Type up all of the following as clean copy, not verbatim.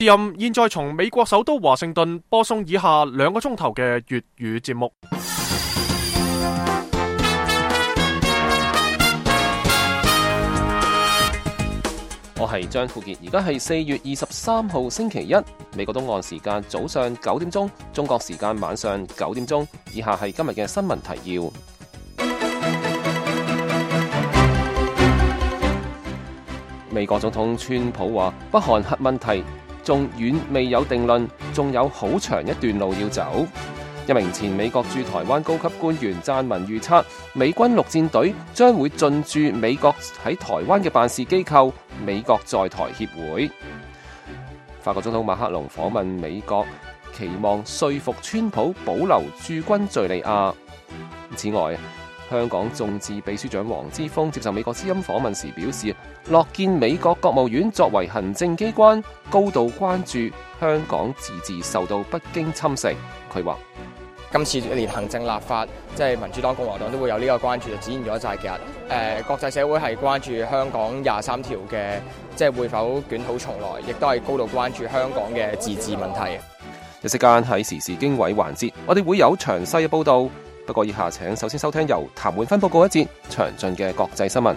現在從美國首都華盛頓播送以下2個鐘頭嘅粵語節目。我係張富傑，而家係4月23號星期一，美國東岸時間早上9點鐘，中國時間晚上9點鐘。以下係今日嘅新聞提要。美國總統川普話，北韓核問題仲遠未有定論，仲有好長一段路要走。一名前美國駐台灣高級官員撰文預測，美軍陸戰隊將會進駐美國喺台灣嘅辦事機構美國在台協會。法國總統馬克龍訪問美國，期望說服川普保留駐軍敘利亞。此外，香港眾志秘書長黃之鋒接受美國之音訪問時表示，樂見美國國務院作為行政機關高度關注香港自治受到北京侵蝕。佢話今次連行政立法，即係民主黨、共和黨都會有呢個關注，就展現咗就係其實國際社會係關注香港23條嘅，即係會否捲土重來，亦都係高度關注香港嘅自治問題。 一息間喺時事經緯環節，我哋會有詳細嘅報導。不過以下請首先收聽由譚煥芬報告一節詳盡嘅國際新聞。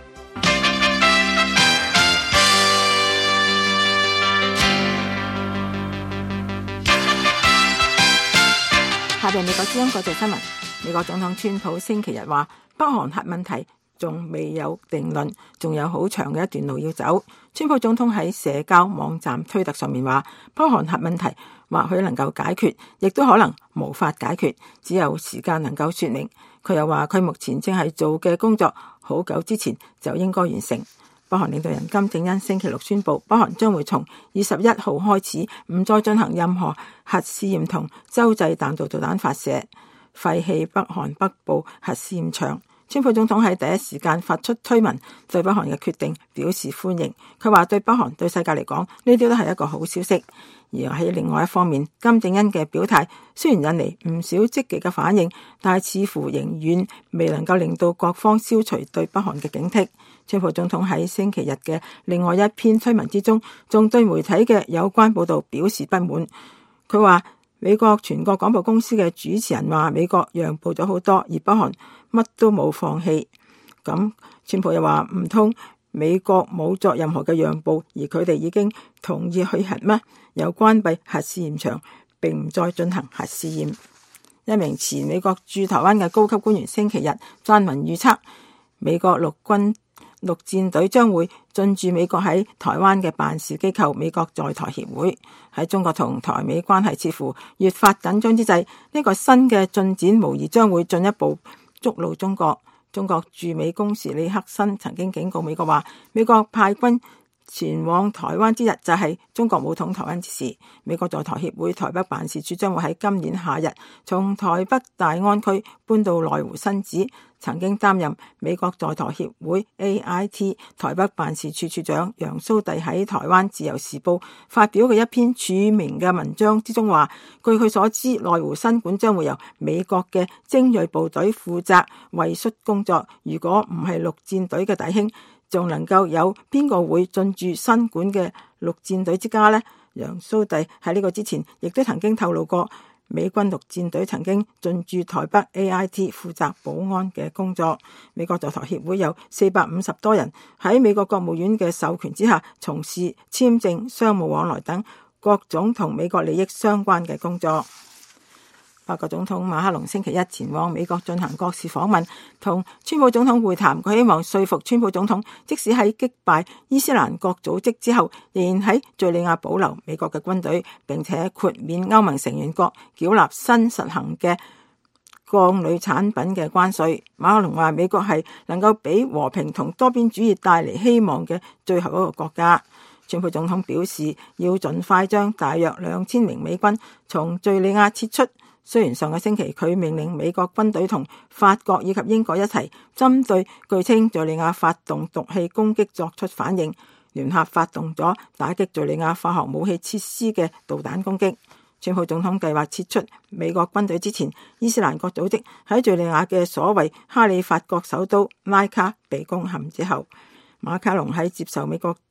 下邊美國之音國際新聞。美國總統川普星期日話，北韓核問題仲未有定論，仲有好長嘅一段路要走。川普總統喺社交網站推特上面話，北韓核問題或許能夠解決，亦都可能無法解決，只有時間能夠說明。佢又話，佢目前正係做嘅工作好久之前就應該完成。北韓領導人金正恩星期六宣布，北韓將會從21號開始唔再進行任何核試驗同洲際彈道導彈發射，廢棄北韓北部核試驗場。川普總統喺第一時間發出推文，對北韓嘅決定表示歡迎。佢話，對北韓對世界嚟講，呢啲都係一個好消息。而喺另外一方面，金正恩嘅表態雖然引嚟唔少積極嘅反應，但係似乎仍遠未能夠令到各方消除對北韓嘅警惕。川普總統喺星期日嘅另外一篇推文之中，仲對媒體嘅有關報道表示不滿。佢話，美國全國廣播公司嘅主持人話，美國讓步咗好多，而北韓乜都冇放棄。咁川普又話，唔通美國冇作任何嘅讓步，而佢哋已經同意去核咩？有關閉核試驗場，並唔再進行核試驗。一名前美國駐台灣嘅高級官員星期日撰文預測，美國陸戰隊將會進駐美國喺台灣嘅辦事機構美國在台協會。喺中國同台美關係似乎越發緊張之際，呢個新嘅進展無疑將會進一步觸怒中國。中國駐美公使李克森曾經警告美國話，美國派軍前往台灣之日就係中國武統台灣之時。美國在台協會台北辦事處將會喺今年夏日從台北大安區搬到內湖新址。曾經擔任美國在台協會 AIT 台北辦事處處長楊蘇棣喺台灣自由時報發表嘅一篇署名嘅文章之中話，據佢所知，內湖新館將會由美國嘅精銳部隊負責衛戍工作。如果唔係陸戰隊嘅弟兄，仲能夠有邊個會進駐新館嘅陸戰隊之家呢？楊蘇棣喺呢個之前亦都曾經透露過，美軍陸戰隊曾經進駐台北 AIT 負責保安嘅工作。美國在台協會有450多人喺美國國務院嘅授權之下從事簽證、商務往來等各種同美國利益相關嘅工作。法國總統馬克龍星期一前往美國進行國事訪問，同川普總統會談。佢希望說服川普總統，即使喺擊敗伊斯蘭國組織之後，仍然喺敘利亞保留美國嘅軍隊，並且豁免歐盟成員國繳納新實行嘅鋼鋁產品嘅關稅。馬克龍話，美國係能夠俾和平同多邊主義帶嚟希望嘅最後一個國家。川普總統表示，要盡快將大約2000名美軍從敘利亞撤出。雖然上個星期佢命令美國軍隊同法國以及英國一齊針對據稱敘利亞發動毒氣攻擊作出反應，聯合發動咗打擊敘利亞化學武器設施嘅導彈攻擊。川普總統計劃撤出美國軍隊之前，伊斯蘭國組織喺敘利亞嘅所謂哈里發國首都拉卡被攻陷之後，馬卡龍喺接受美國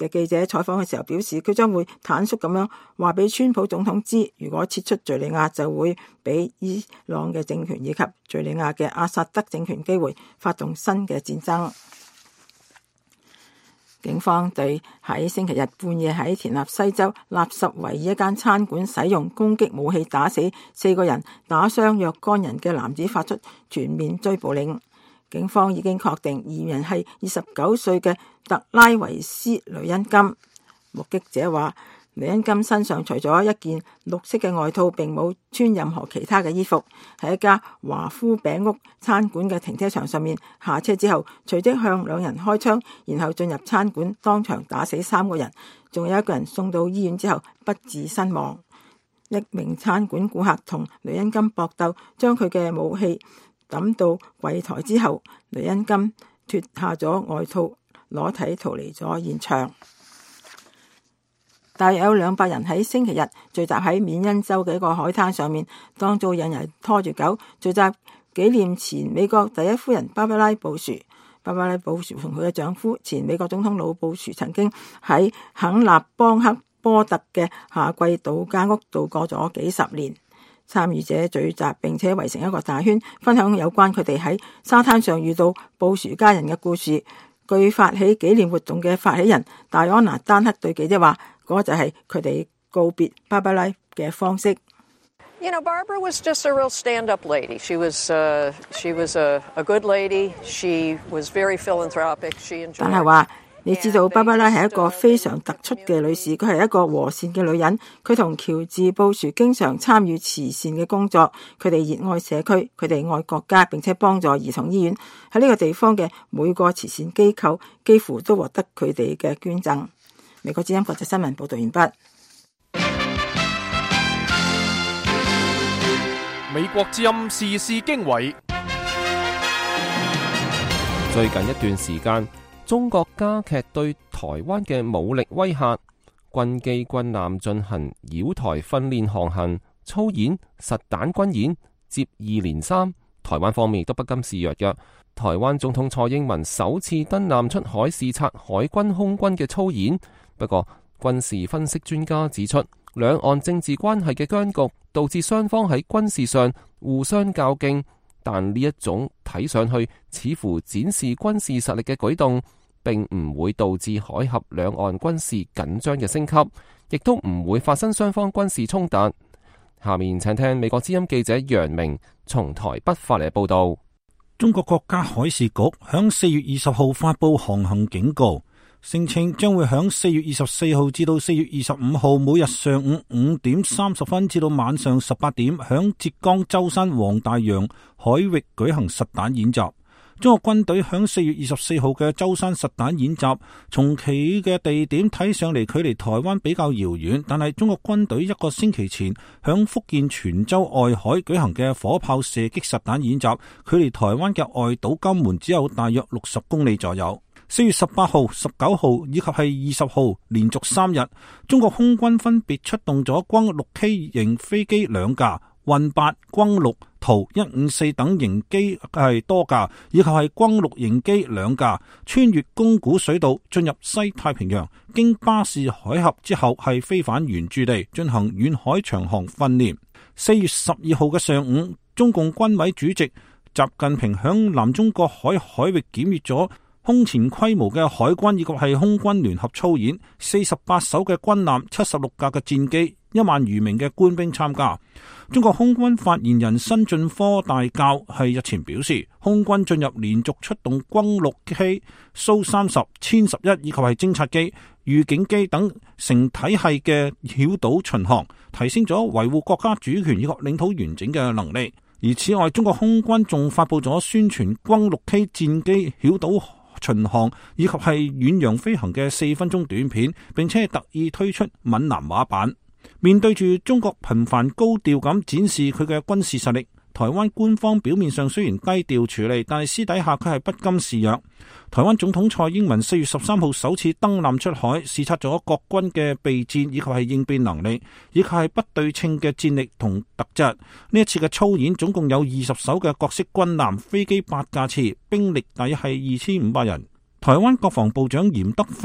嘅記者採訪嘅時候表示，佢將會坦率咁樣話俾川普總統知，如果撤出敘利亞就會俾伊朗嘅政權以及敘利亞嘅阿薩德政權機會發動新嘅戰爭。警方對喺星期日半夜喺田納西州納什維爾一間餐館使用攻擊武器打死4個人、打傷若干人嘅男子發出全面追捕令。警方已經確定嫌疑人係29歲嘅特拉維斯雷恩金。目擊者話，雷恩金身上除咗一件綠色嘅外套，並冇穿任何其他嘅衣服。喺一家華夫餅屋餐館嘅停車場上面下車之後，隨即向2人開槍，然後進入餐館當場打死3個人，仲有1個人送到醫院之後不治身亡。一名餐館顧客同雷恩金搏鬥，將佢嘅武器抌到櫃台之後，雷恩金脫下咗外套，裸體逃離咗現場。大約有200人喺星期日聚集喺緬因州嘅一個海灘上面，當中有人拖住狗聚集紀念前美國第一夫人芭芭拉布殊。芭芭拉布殊同佢嘅丈夫前美國總統老布殊曾經喺肯納邦克波特嘅夏季度假屋度過咗幾十年。參與者聚集並且圍成一個大圈，分享有關佢哋喺沙灘上遇到布殊家人嘅故事。據發起紀念活動嘅發起人戴安娜丹克對記者話，嗰就係佢哋告別芭芭拉嘅方式。 You know, Barbara was just a real stand-up lady. She was a good lady. She was very philanthropic. She enjoyed. 但係話，你知道芭芭拉係一個非常突出嘅女士，佢係一個和善嘅女人。佢同喬治布殊經常參與慈善嘅工作，佢哋熱愛社區，佢哋愛國家，並且幫助兒童醫院。喺呢個地方嘅每個慈善機構幾乎都獲得佢哋嘅捐贈。美國之音國際新聞報道完畢。 美國之音時事經緯。 最近一段時間，中國加劇對台灣嘅武力威嚇，軍機軍艦進行繞台訓練航行、操演、實彈軍演，接二連三。台灣方面亦都不甘示弱嘅。台灣總統蔡英文首次登艦出海視察海軍空軍嘅操演。不過，軍事分析專家指出，兩岸政治關係嘅僵局導致雙方喺軍事上互相較勁，但呢一種睇上去似乎展示軍事實力嘅舉動，並唔會導致海峽兩岸軍事緊張嘅升級，亦都唔會發生雙方軍事衝突。下面請聽美國之音記者楊明從台北發嚟報道。 中國國家海事局響4月20號發布航行警告，聲稱將會響4月24號至到4月25號每日上午5點30分至到晚上18點，響浙江舟山黃大洋海域舉行實彈演習。中國軍隊響4月24號嘅舟山實彈演習，從其嘅地點睇上嚟距離台灣比較遙遠，但係中國軍隊1個星期前響福建泉州外海舉行嘅火炮射擊實彈演習，距離台灣嘅外島金門只有大約60公里左右。4月18號、19號以及係20號連續3日，中國空軍分別出動咗轟 6K 型飛機2架、運8、轟6、圖154等型機係多架，以及係轟6型機2架，穿越宮古水道進入西太平洋，經巴士海峽之後係飛返原駐地進行遠海長航訓練。4月12號嘅上午，中共軍委主席習近平響南中國海域檢閱咗空前規模嘅海軍以及係空軍聯合操演，48艘嘅軍艦、76架嘅戰機、1萬餘名嘅官兵參加。中國空軍發言人申進科大校係日前表示，空軍進入連續出動轟 6K、蘇30、殲11以及係偵察機、預警機等成體系嘅繞島巡航，提升咗維護國家主權以及領土完整嘅能力。而此外，中國空軍仲發佈咗宣傳轟 6K 戰機繞島巡航以及係遠洋飛行嘅4分鐘短片，並且特意推出閩南話版。面對住中國頻繁高調咁展示佢嘅軍事實力，台灣官方表面上雖然低調處理，但係私底下佢係不甘示弱。台灣總統蔡英文4月13號首次登艦出海，視察咗國軍嘅備戰以及係應變能力，以及係不對稱嘅戰力同特質。呢一次嘅操演總共有20艘嘅各式軍艦、飛機8架次，兵力大約係2500人。台灣國防部長嚴德發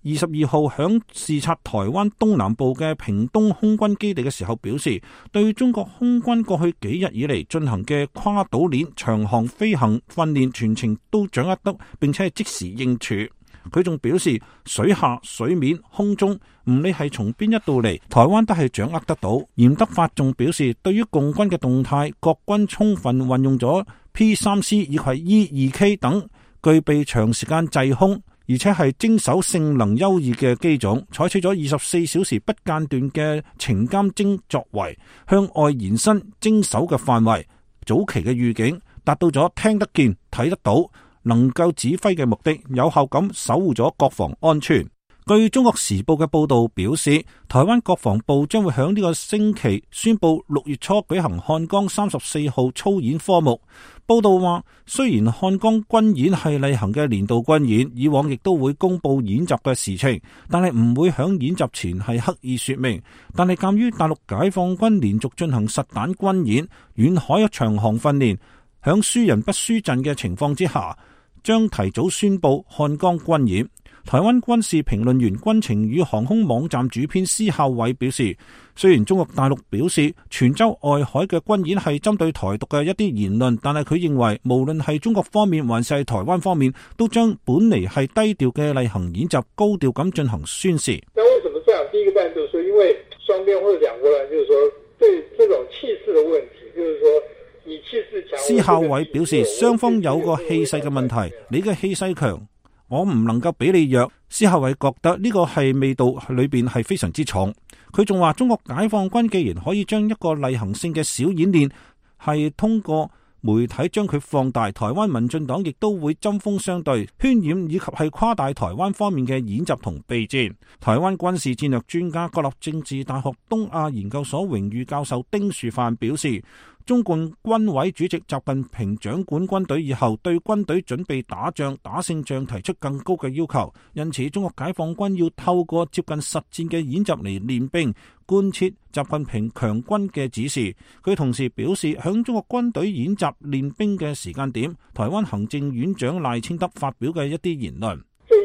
22號響視察台灣東南部嘅屏東空軍基地嘅時候表示，對中國空軍過去幾日以嚟進行嘅跨島鏈長航飛行訓練全程都掌握得，並且係即時應處。佢仲表示，水下、水面、空中，唔理係從邊一度嚟，台灣都係掌握得到。嚴德發仲表示，對於共軍嘅動態，國軍充分運用咗 P3C 以及 E2K 等具備長時間滯空，而且係精手性能優異嘅機種，採取咗24小時不間斷嘅情監偵作為，向外延伸偵搜嘅範圍。早期嘅預警達到咗聽得見、睇得到，能夠指揮嘅目的，有效咁守護咗國防安全。據中國時報嘅報道表示，台灣國防部將會響呢個星期宣布6月初舉行漢江34號操演科目。報道話，雖然漢江軍演係例行嘅年度軍演，以往亦都會公布演習嘅時程，但係唔會響演習前係刻意說明。但係鑒於大陸解放軍連續進行實彈軍演、遠海長航訓練，響輸人不輸陣嘅情況之下，將提早宣布漢江軍演。台灣軍事評論員、軍情與航空網站主編施孝偉表示，雖然中國大陸表示泉州外海嘅軍演係針對台獨嘅一啲言論，但係佢認為無論係中國方面還是係台灣方面，都將本嚟係低調嘅例行演習高調咁進行宣示。 那為什麼這樣？第一個當然就是說，因為雙邊或者兩國人就是說對這種氣勢的問題，就是說你氣勢強。 施孝偉表示，雙方有個氣勢嘅問題，你嘅氣勢強，我唔能夠俾你弱。施孝偉覺得呢個係味道裏邊係非常之重。佢仲話，中國解放軍既然可以將一個例行性嘅小演練係通過媒體將佢放大，台灣民進黨亦都會針鋒相對、渲染以及係誇大台灣方面嘅演習同備戰。台灣軍事戰略專家、國立政治大學東亞研究所榮譽教授丁樹範表示，中共軍委主席習近平掌管軍隊以後，對軍隊準備打仗、打勝仗提出更高嘅要求，因此中國解放軍要透過接近實戰嘅演習嚟練兵，貫徹習近平強軍嘅指示。佢同時表示，響中國軍隊演習練兵嘅時間點，台灣行政院長賴清德發表嘅一啲言論，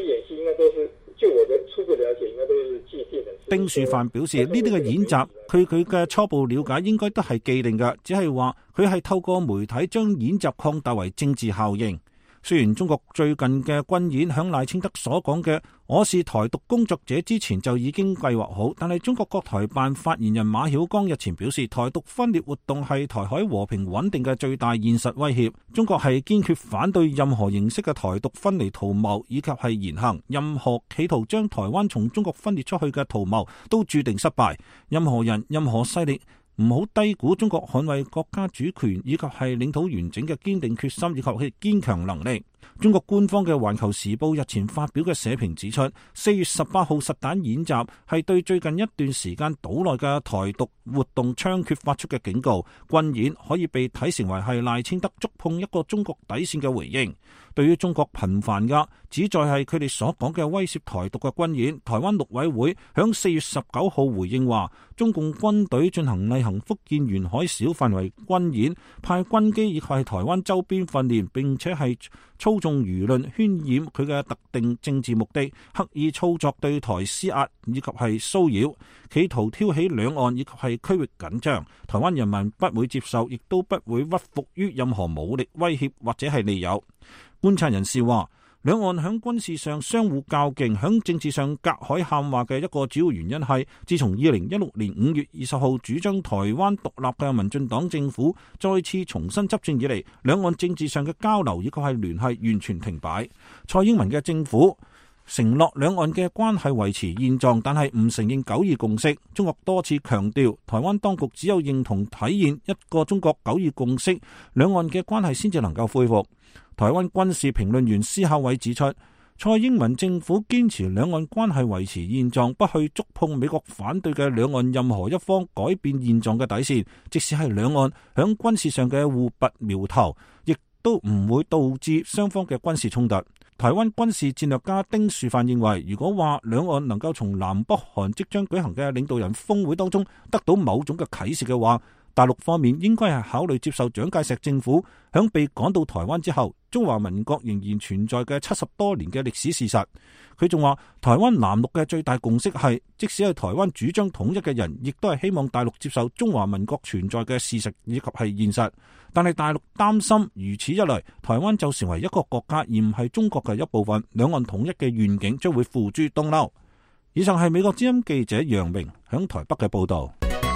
丁樹範表示，呢啲嘅演習，佢嘅初步了解應該都係既定嘅，只係話佢係透過媒體將演習擴大為政治效應。雖然中國最近嘅軍演響賴清德所講嘅我是台獨工作者之前就已經計劃好，但係中國國台辦發言人馬曉光日前表示，台獨分裂活動係台海和平穩定嘅最大現實威脅。中國係堅決反對任何形式嘅台獨分離圖謀以及係言行，任何企圖將台灣從中國分裂出去嘅圖謀都注定失敗。任何人、任何勢力唔好低估中國捍衛國家主權以及係領土完整嘅堅定決心以及係堅強能力。中國官方嘅《環球時報》日前發表嘅社評指出，4月18號實彈演習係對最近一段時間島內嘅台獨活動猖獗發出嘅警告。軍演可以被睇成為係賴清德觸碰一個中國底線嘅回應。對於中國頻繁嘅旨在係佢哋所講嘅威脅台獨嘅軍演，台灣陸委會響4月19號回應話，中共軍隊進行例行福建沿海小範圍軍演，派軍機以及係台灣周邊訓練，並且係操縱輿論渲染佢嘅特定政治目的，刻意操作對台施壓以及係騷擾，企圖挑起兩岸以及係區域緊張。台灣人民不會接受，亦都不會屈服於任何武力威脅或者係利誘。觀察人士話，兩岸響軍事上相互較勁，響政治上隔海喊話嘅一個主要原因係，自從2016年5月20號主張台灣獨立嘅民進黨政府再次重新執政以嚟，兩岸政治上嘅交流以及係聯繫完全停擺。蔡英文嘅政府承諾兩岸嘅關係維持現狀，但係唔承認九二共識。中國多次強調，台灣當局只有認同體現一個中國九二共識，兩岸嘅關係先至能夠恢復。台灣軍事評論員施孝偉指出，蔡英文政府堅持兩岸關係維持現狀，不去觸碰美國反對嘅兩岸任何一方改變現狀嘅底線，即使係兩岸響軍事上嘅互拔苗頭，亦都唔會導致雙方嘅軍事衝突。台灣軍事戰略家丁樹範認為，如果話兩岸能夠從南北韓即將舉行嘅領導人峰會當中得到某種嘅啟示嘅話， 大陸方面應該係考慮接受蔣介石政府響被趕到台灣之後，中華民國仍然存在嘅70多年嘅歷史事實。佢仲話，台灣南陸嘅最大共識係，即使係台灣主張統一嘅人，亦都係希望大陸接受中華民國存在嘅事實以及係現實。但係大陸擔心如此一來，台灣就成為一個國家而唔係中國嘅一部分，兩岸統一嘅願景將會付諸東流。以上係美國之音記者楊明響台北嘅報道。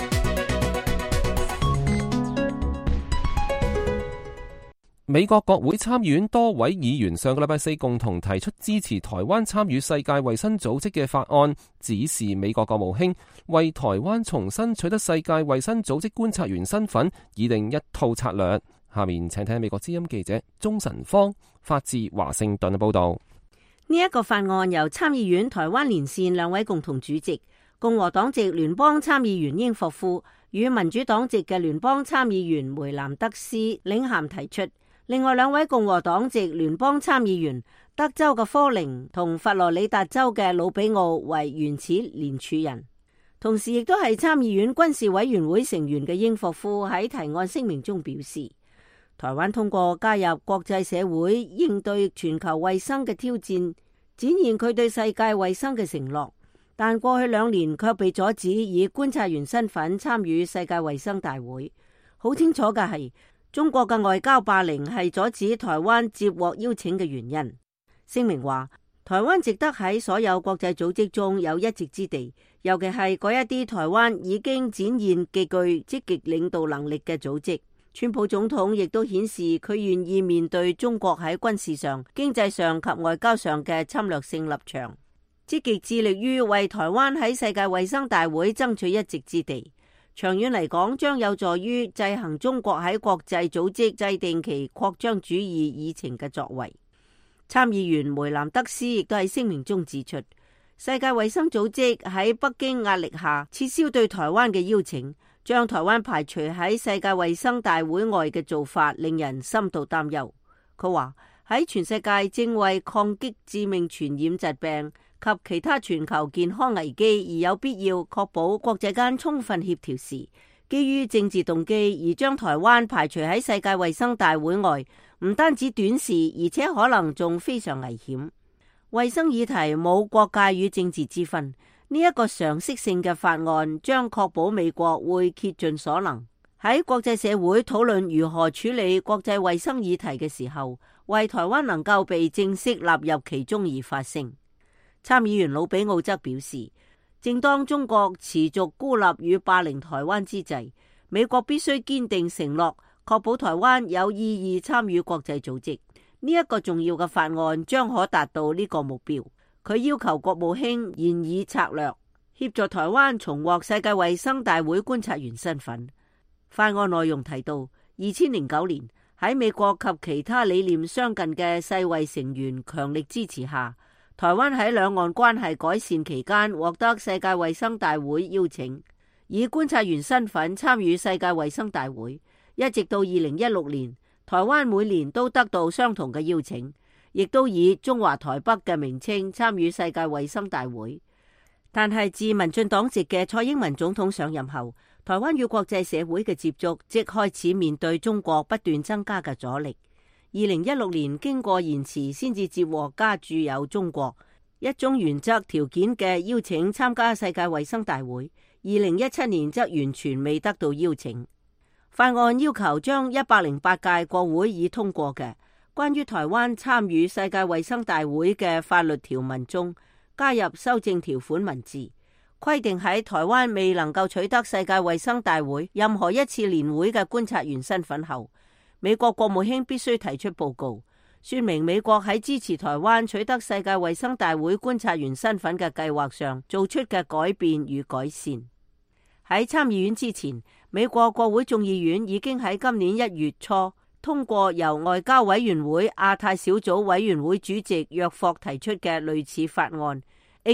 美國國會參議院多位議員上個禮拜四共同提出支持台灣參與世界衛生組織嘅法案，指示美國國務卿為台灣重新取得世界衛生組織觀察員身份，擬定一套策略。下面請聽美國之音記者鍾晨芳發自華盛頓嘅報道。 呢一個法案由參議院台灣連線兩位共同主席，共和黨籍聯邦參議員英霍夫與民主黨籍嘅聯邦參議員梅南德斯領銜提出。另外兩位共和黨籍聯邦參議員德州嘅科寧同佛羅里達州嘅魯比奧為原始聯署人，同時亦都係參議院軍事委員會成員嘅英霍夫喺提案聲明中表示，台灣通過加入國際社會應對全球衛生嘅挑戰，展現佢對世界衛生嘅承諾，但過去2年卻被阻止以觀察員身份參與世界衛生大會。好清楚嘅係，中國嘅外交霸凌係阻止台灣接獲邀請嘅原因。聲明話，台灣值得喺所有國際組織中有一席之地，尤其係嗰一啲台灣已經展現極具積極領導能力嘅組織。川普總統亦都顯示佢願意面對中國喺軍事上、經濟上及外交上嘅侵略性立場，積極致力於為台灣喺世界衛生大會爭取一席之地。長遠嚟講，將有助於制衡中國喺國際組織制定其擴張主義議程嘅作為。參議員梅南德斯亦都喺聲明中指出，世界衛生組織喺北京壓力下撤銷對台灣嘅邀請，將台灣排除喺世界衛生大會外嘅做法，令人深度擔憂。佢話喺全世界正為抗擊致命傳染疾病及其他全球健康危機而有必要確保國際間充分協調時，基於政治動機而將台灣排除喺世界衛生大會外，唔單止短視，而且可能仲非常危險。衛生議題冇國界與政治之分，呢一個常識性嘅法案將確保美國會竭盡所能喺國際社會討論如何處理國際衛生議題嘅時候，為台灣能夠被正式納入其中而發聲。參議員魯比奧則表示，正當中國持續孤立與霸凌台灣之際，美國必須堅定承諾，確保台灣有意義參與國際組織。呢一個重要嘅法案將可達到呢個目標。佢要求國務卿研擬策略，協助台灣重獲世界衛生大會觀察員身份。法案內容提到，2009年喺美國及其他理念相近嘅世衛成員強力支持下，台灣喺兩岸關係改善期間獲得世界衛生大會邀請，以觀察員身份參與世界衛生大會。一直到2016年，台灣每年都得到相同嘅邀請，亦都以中華台北嘅名稱參與世界衛生大會。但係自民進黨籍嘅蔡英文總統上任後，台灣與國際社會嘅接觸即開始面對中國不斷增加嘅阻力。2016年經過延遲先至接獲加注有中國一種原則條件嘅邀請參加世界衛生大會。2017年則完全未得到邀請。法案要求將108屆國會已通過嘅關於台灣參與世界衛生大會嘅法律條文中加入修正條款文字，規定喺台灣未能夠取得世界衛生大會任何一次年會嘅觀察員身份後，美國國務卿必須提出報告，說明美國喺支持台灣取得世界衛生大會觀察員身份嘅計劃上做出嘅改變與改善。喺參議院之前，美國國會眾議院已經喺今年1月初通過由外交委員會亞太小組委員會主席約霍提出嘅類似法案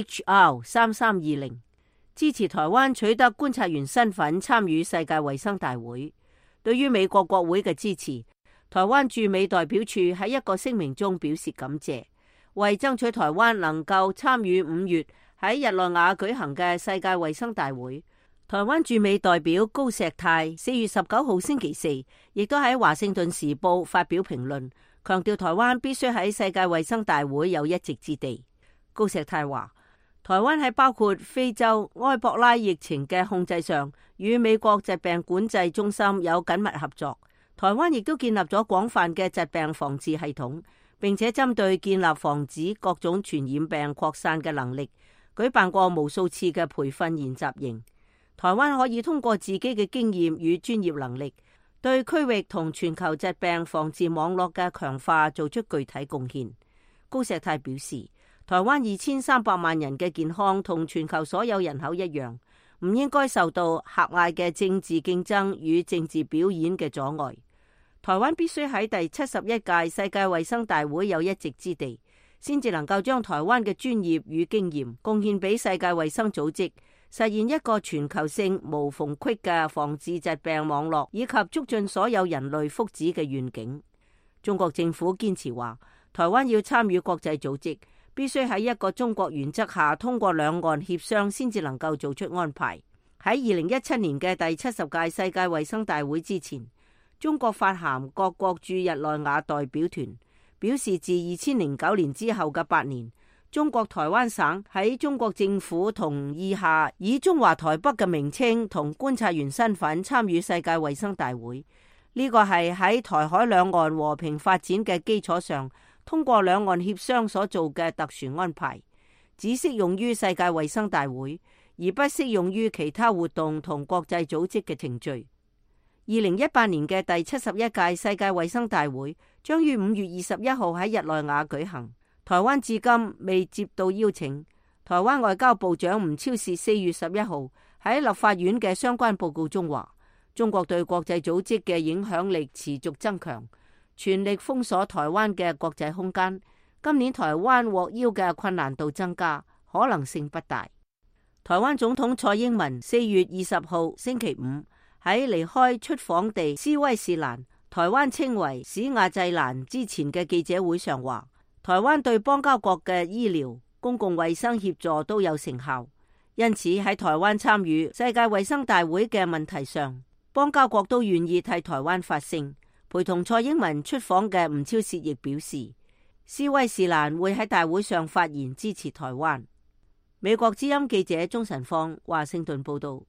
HR 3320，支持台灣取得觀察員身份參與世界衛生大會。對於美國國會嘅支持，台灣駐美代表處喺一個聲明中表示感謝，為爭取台灣能夠參與5月喺日內瓦舉行嘅世界衛生大會。 台灣駐美代表高石泰4月19號星期四亦都喺華盛頓時報發表評論，強調台灣必須喺世界衛生大會有一席之地。高石泰話，台灣喺包括非洲埃博拉疫情嘅控制上，與美國疾病管制中心有緊密合作。台灣亦都建立咗廣泛嘅疾病防治系統，並且針對建立防止各種傳染病擴散嘅能力，舉辦過無數次嘅培訓研習營。台灣可以通過自己嘅經驗與專業能力，對區域同全球疾病防治網絡嘅強化做出具體貢獻。高石泰表示，台灣2300萬人嘅健康同全球所有人口一樣，唔應該受到狹隘嘅政治競爭與政治表演嘅阻礙。台灣必須喺第71屆世界衛生大會有一席之地，先至能夠將台灣嘅專業與經驗貢獻俾世界衛生組織，實現一個全球性無縫隙嘅防治疾病網絡，以及促進所有人類福祉嘅願景。中國政府堅持話，台灣要參與國際組織，必須喺一個中國原則下通過兩岸協商，先至能夠做出安排。喺2017年嘅第70屆世界衛生大會之前，中國發函各國駐日內瓦代表團，表示自2009年之後嘅8年，中國台灣省喺中國政府同意下，以中華台北嘅名稱同觀察員身份參與世界衛生大會。呢個係喺台海兩岸和平發展嘅基礎上，通過兩岸協商所做嘅特殊安排，只適用於世界衛生大會，而不適用於其他活動同國際組織嘅程序。2018年嘅第71屆世界衛生大會將於5月21號喺日內瓦舉行。台灣至今未接到邀請。台灣外交部長吳釗燮4月11號喺立法院嘅相關報告中話，中國對國際組織嘅影響力持續增強，全力封鎖台灣嘅國際空間。今年台灣獲邀嘅困難度增加，可能性不大。台灣總統蔡英文4月20號星期五喺離開出訪地斯威士蘭，台灣稱為史亞濟蘭之前嘅記者會上話，台灣對邦交國嘅醫療、公共衛生協助都有成效，因此喺台灣參與世界衛生大會嘅問題上，邦交國都願意替台灣發聲。陪同蔡英文出訪嘅吳釗燮亦表示，斯威士蘭會喺大會上發言支持台灣。美國之音記者鍾晨芳華盛頓報道。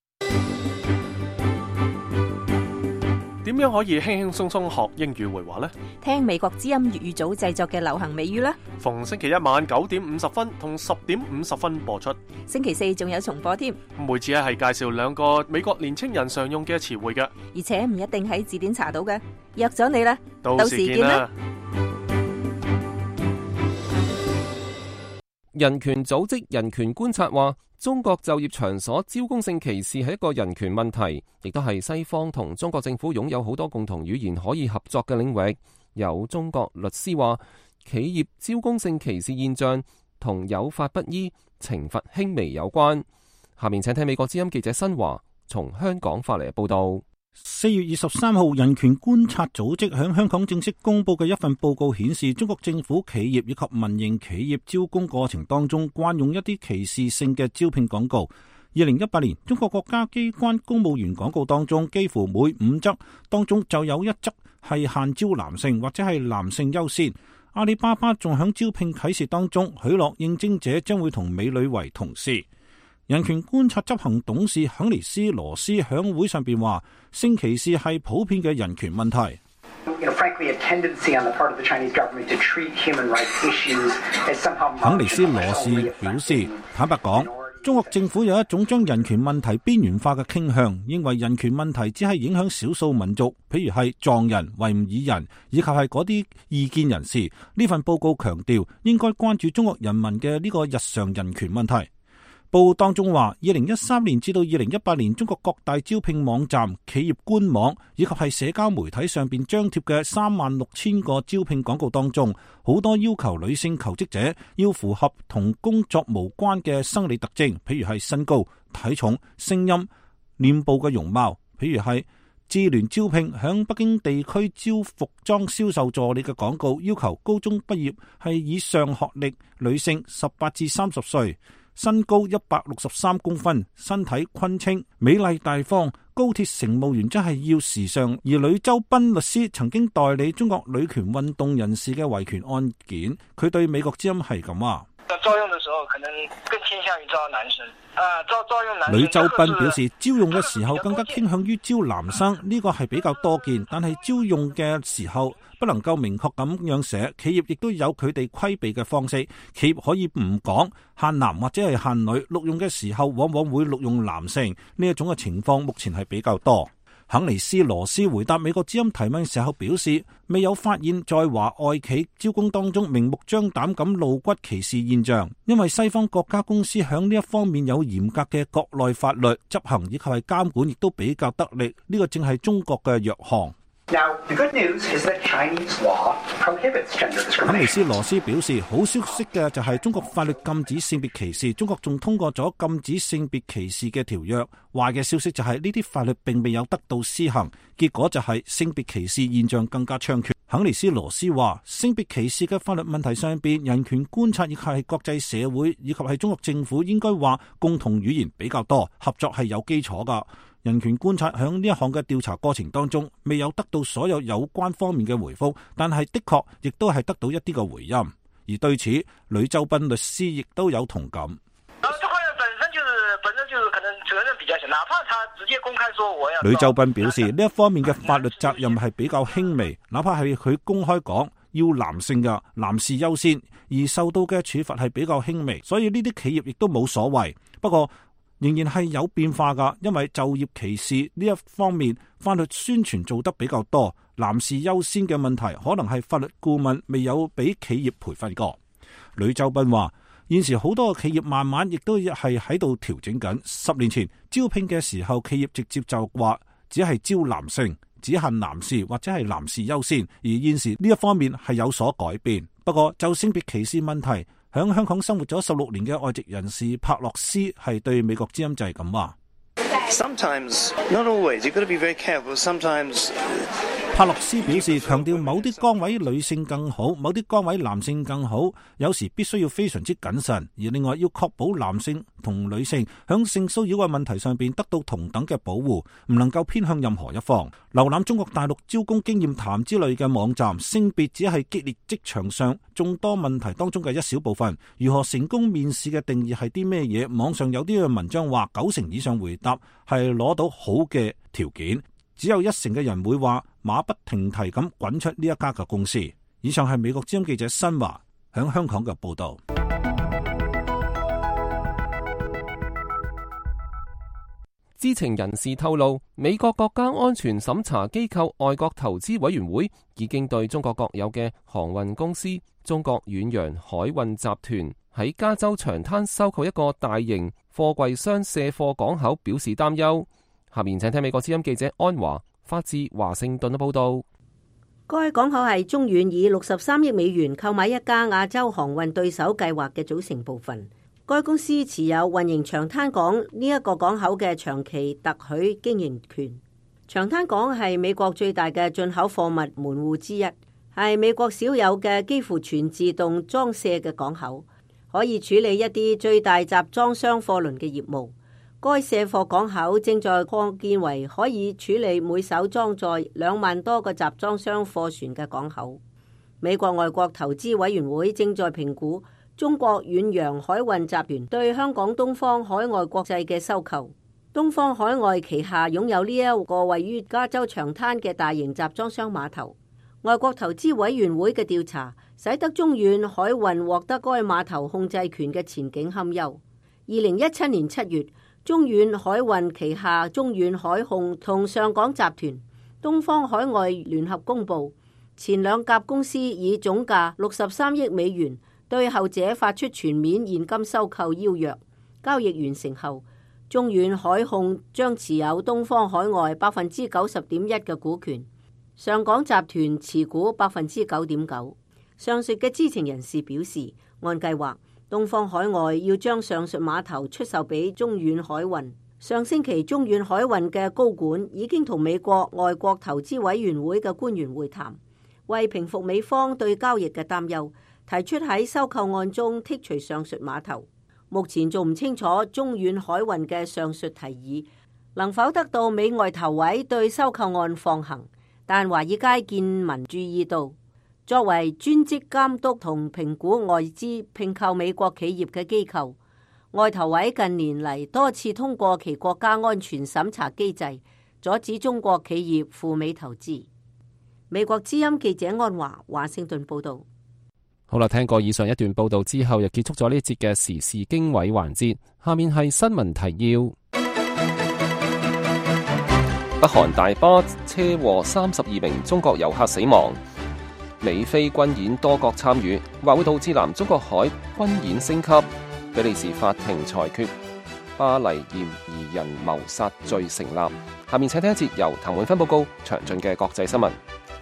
點樣可以輕輕鬆鬆學英語會話呢？ 聽美國之音粵語組製作嘅流行美語啦。 逢星期一晚9點50分同10點50分播出。 星期四仲有重播添。 每次係介紹2個美國年青人常用嘅詞彙嘅， 而且唔一定喺字典查到嘅。約咗你啦， 到時見啦。 人權組織人權觀察話，中國就業場所招工性歧視係一個人權問題，亦都係西方同中國政府擁有好多共同語言可以合作嘅領域。有中國律師話，企業招工性歧視現象同有法不依、懲罰輕微有關。下面請聽美國之音記者新華從香港發嚟嘅報道。 4月23號，人權觀察組織喺香港正式公布嘅一份報告顯示，中國政府企業以及民營企業招工過程當中慣用一啲歧視性嘅招聘廣告。2018年，中國國家機關公務員廣告當中，幾乎每5則當中就有1則係限招男性或者係男性優先。阿里巴巴仲喺招聘啟事當中許諾應徵者將會同美女為同事。人權觀察執行董事肯尼斯羅斯響會上邊話，性歧視係普遍嘅人權問題。肯尼斯羅斯表示，坦白講，中國政府有一種將人權問題邊緣化嘅傾向，認為人權問題只係影響少數民族，譬如係藏人、維吾爾人以及係嗰啲異見人士。呢份報告強調應該關注中國人民嘅呢個日常人權問題。報告當中話，2013年至到2018年，中國各大招聘網站、企業官網以及係社交媒體上邊張貼嘅36000個招聘廣告當中，好多要求女性求職者要符合同工作無關嘅生理特徵，譬如係身高、體重、聲音、臉部嘅容貌，譬如係智聯招聘響北京地區招服裝銷售助理嘅廣告，要求高中畢業係以上學歷女性18至30歲。 身高163公分，身體勻稱，美麗大方。高鐵乘務員真係要時尚，而呂周斌律師曾經代理中國女權運動人士嘅維權案件，佢對美國之音係咁話。 招用的時候可能更傾向於招男生，招用男生。 呂周斌表示，招用嘅時候更加傾向於招男生，呢個係比較多見，但係招用嘅時候不能夠明確咁樣寫，企業亦都有佢哋規避嘅方式，企業可以唔講限男或者係限女，錄用嘅時候往往會錄用男性，呢一種嘅情況目前係比較多。肯尼斯羅斯回答美國之音提問嘅時候表示，未有發現在華外企招工當中明目張膽咁露骨歧視現象，因為西方國家公司響呢一方面有嚴格嘅國內法律執行以及係監管，亦都比較得力，呢個正係中國嘅弱項。 Now, the good news is that Chinese law prohibits gender discrimination. 肯尼斯羅斯表示，好消息嘅就係中國法律禁止性別歧視，中國仲通過咗禁止性別歧視嘅條約。壞嘅消息就係呢啲法律並未有得到施行，結果就係性別歧視現象更加猖獗。肯尼斯羅斯話，性別歧視嘅法律問題上邊，人權觀察亦係國際社會以及係中國政府應該話共同語言比較多，合作係有基礎噶。人權觀察響呢一項嘅調查過程當中，未有得到所有有關方面嘅回覆，但係的確亦都係得到一啲嘅回音。而對此，呂周斌律師亦都有同感。 這個本身就是可能責任比較小，哪怕他直接公開說我要。 呂周斌表示，呢一方面嘅法律責任係比較輕微，哪怕係佢公開講要男性嘅男士優先，而受到嘅處罰係比較輕微，所以呢啲企業亦都冇所謂。不過仍然係有變化㗎，因為就業歧視呢一方面法律宣傳做得比較多，男士優先嘅問題可能係法律顧問未有俾企業培訓過。呂周斌話，現時好多企業慢慢亦都係喺度調整緊。10年前招聘嘅時候，企業直接就話只係招男性，只限男士或者係男士優先，而現時呢一方面係有所改變。不過就性別歧視問題，響香港生活咗16年嘅外籍人士柏洛斯係對美國之音就係咁話。 Sometimes, not always. You've got to be very careful. Sometimes. 柏洛斯表示，強調某啲崗位女性更好，某啲崗位男性更好，有時必須要非常之謹慎。而另外要確保男性同女性響性騷擾嘅問題上邊得到同等嘅保護，唔能夠偏向任何一方。瀏覽中國大陸招工經驗談之類嘅網站，性別只係激烈職場上眾多問題當中嘅一小部分。如何成功面試嘅定義係啲咩嘢？網上有啲嘅文章話90%以上回答係攞到好嘅條件，只有1成嘅人會話馬不停蹄咁滾出呢一家嘅公司。以上係美國之音記者新華響香港嘅報道。 知情人士透露，美國國家安全審查機構外國投資委員會已經對中國國有嘅航運公司中國遠洋海運集團喺加州長灘收購一個大型貨櫃箱卸貨港口表示擔憂。下面請聽美國之音記者安華發自華盛頓嘅報道。 該港口係中遠以63億美元購買一家亞洲航運對手計劃嘅組成部分。該公司持有運營長灘港呢一個港口嘅長期特許經營權。長灘港係美國最大嘅進口貨物門戶之一，係美國少有嘅幾乎全自動裝卸嘅港口，可以處理一啲最大集裝箱貨輪嘅業務。該卸貨港口正在擴建為可以處理每艘裝載2萬多個集裝箱貨船嘅港口。美國外國投資委員會正在評估中國遠洋海運集團對香港東方海外國際嘅收購。東方海外旗下擁有呢一個位於加州長灘嘅大型集裝箱碼頭。外國投資委員會嘅調查使得中遠海運獲得該碼頭控制權嘅前景堪憂。2017年7月，中遠海運旗下中遠海控同上港集團、東方海外聯合公佈，前兩家公司以總價63億美元對後者發出全面現金收購邀約。交易完成後，中遠海控將持有東方海外90.1%嘅股權，上港集團持股9.9%。上述嘅知情人士表示，按計劃，東方海外要將上述碼頭出售俾中遠海運。上星期，中遠海運嘅高管已經同美國外國投資委員會嘅官員會談，為平復美方對交易嘅擔憂，提出喺收購案中剔除上述碼頭。 目前仲唔清楚中遠海運嘅上述提議能否得到美外頭委對收購案放行，但華爾街見聞注意到，作為專職監督同評估外資併購美國企業嘅機構，外頭委近年嚟多次通過其國家安全審查機制，阻止中國企業赴美投資。美國之音記者安華華盛頓報道。 好啦，聽過以上一段報道之後，又結束咗呢一節嘅時事經緯環節。下面係新聞提要：北韓大巴車禍32名中國遊客死亡。美菲軍演多國參與，或會導致南中國海軍演升級。比利時法庭裁決巴黎嫌疑人謀殺罪成立。下面請聽一節由譚永芬報告詳盡嘅國際新聞。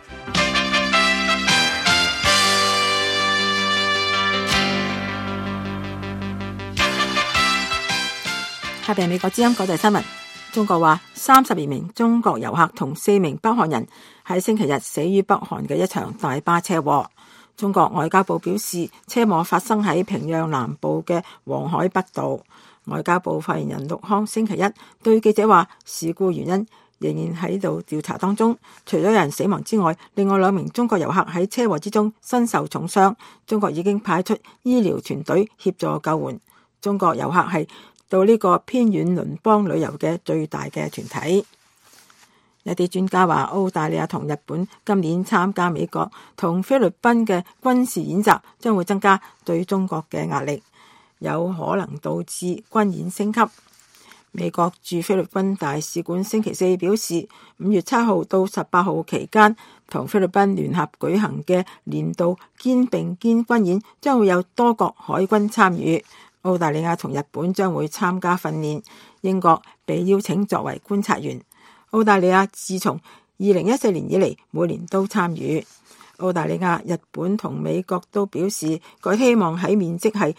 下邊美國之音國際新聞。中國話32名中國遊客同4名北韓人喺星期日死於北韓嘅一場大巴車禍。中國外交部表示，車禍發生喺平壤南部嘅黃海北道。外交部發言人陸康星期一對記者話，事故原因仍然喺度調查當中。除咗有人死亡之外，另外2名中國遊客喺車禍之中身受重傷。中國已經派出醫療團隊協助救援。中國遊客係到呢個偏遠鄰邦旅遊嘅最大嘅團體。一啲專家話，澳大利亞同日本今年參加美國同菲律賓嘅軍事演習，將會增加對中國嘅壓力，有可能導致軍演升級。美國駐菲律賓大使館星期四表示，5月7號到18號期間同菲律賓聯合舉行嘅年度肩並肩軍演，將會有多國海軍參與。澳大利亞同日本將會參加訓練，英國被邀請作為觀察員。澳大利亞自從2014年以嚟，每年都參與。澳大利亞、日本同美國都表示，佢希望喺面積係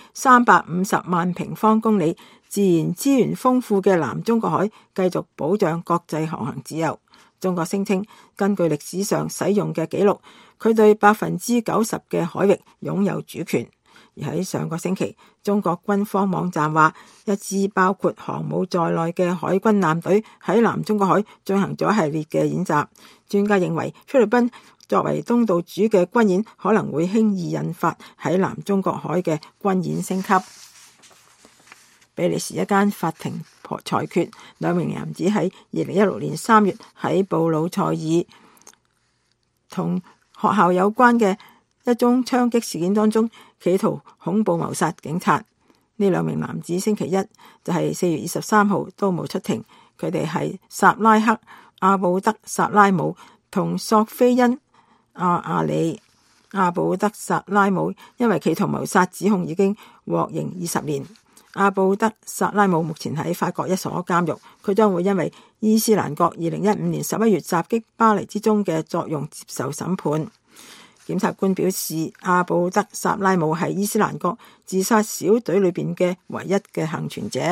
350萬平方公里、自然資源豐富嘅南中國海繼續保障國際航行自由。中國聲稱，根據歷史上使用嘅記錄，佢對90%嘅海域擁有主權。而喺上個星期，中國軍方網站話，一支包括航母在內嘅海軍艦隊喺南中國海進行咗系列嘅演習。專家認為，菲律賓作為東道主嘅軍演可能會輕易引發喺南中國海嘅軍演升級。比利時一間法庭裁決2名男子喺2016年3月喺布魯塞爾同學校有關嘅一宗槍擊事件當中，企圖恐怖謀殺警察。呢2名男子星期一就係4月23號都冇出庭。佢哋係薩拉克·阿布德薩拉姆同索菲恩·阿里。阿布德薩拉姆因為企圖謀殺指控已經獲刑20年。阿布德薩拉姆目前喺法國一所監獄，佢將會因為伊斯蘭國2015年11月襲擊巴黎之中嘅作用接受審判。檢察官表示，阿布德薩拉姆係伊斯蘭國自殺小隊裏邊嘅唯一嘅幸存者。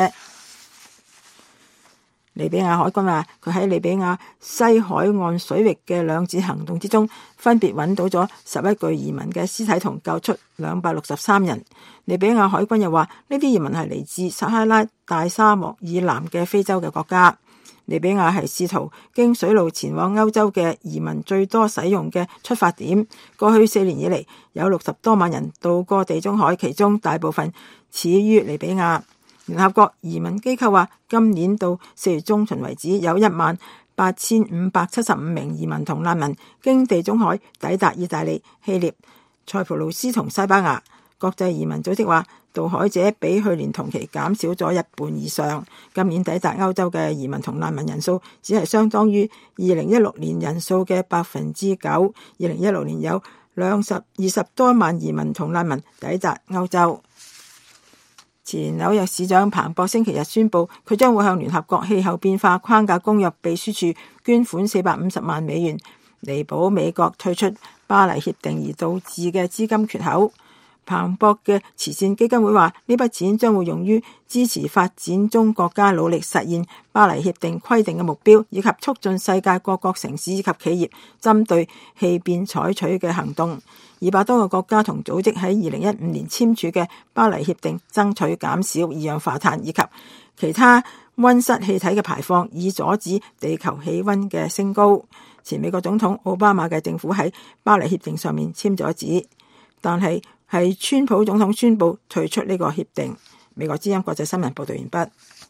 利比亞海軍話，佢喺利比亞西海岸水域嘅2次行動之中，分別揾到咗11具移民嘅屍體同救出263人。利比亞海軍又話，呢啲移民係嚟自撒哈拉大沙漠以南嘅非洲嘅國家。利比亞係試圖經水路前往歐洲嘅移民最多使用嘅出發點。過去4年以嚟，有60多萬人渡過地中海，其中大部分始於利比亞。聯合國移民機構話，今年到4月中旬為止，有18575名移民同難民經地中海抵達意大利、希臘、塞浦路斯同西班牙。國際移民組織話，渡海者比去年同期減少咗1半以上。今年抵達歐洲嘅移民同難民人數只係相當於2016年人數嘅 9%。2016年有20多萬移民同難民抵達歐洲。前紐約市長彭博星期日宣布，佢將會向聯合國氣候變化框架公約秘書處捐款450萬美元，彌補美國退出巴黎協定而導致嘅資金缺口。 彭博嘅慈善基金會話，呢筆錢將會用於支持發展中國家努力實現巴黎協定規定嘅目標，以及促進世界各國城市以及企業針對氣變採取嘅行動。200多個國家同組織喺2015年簽署嘅巴黎協定，爭取減少二氧化碳以及其他溫室氣體嘅排放，以阻止地球氣溫嘅升高。前美國總統奧巴馬嘅政府喺巴黎協定上面簽咗字，但係川普總統宣布退出呢個協定。美國之音國際新聞報道完畢。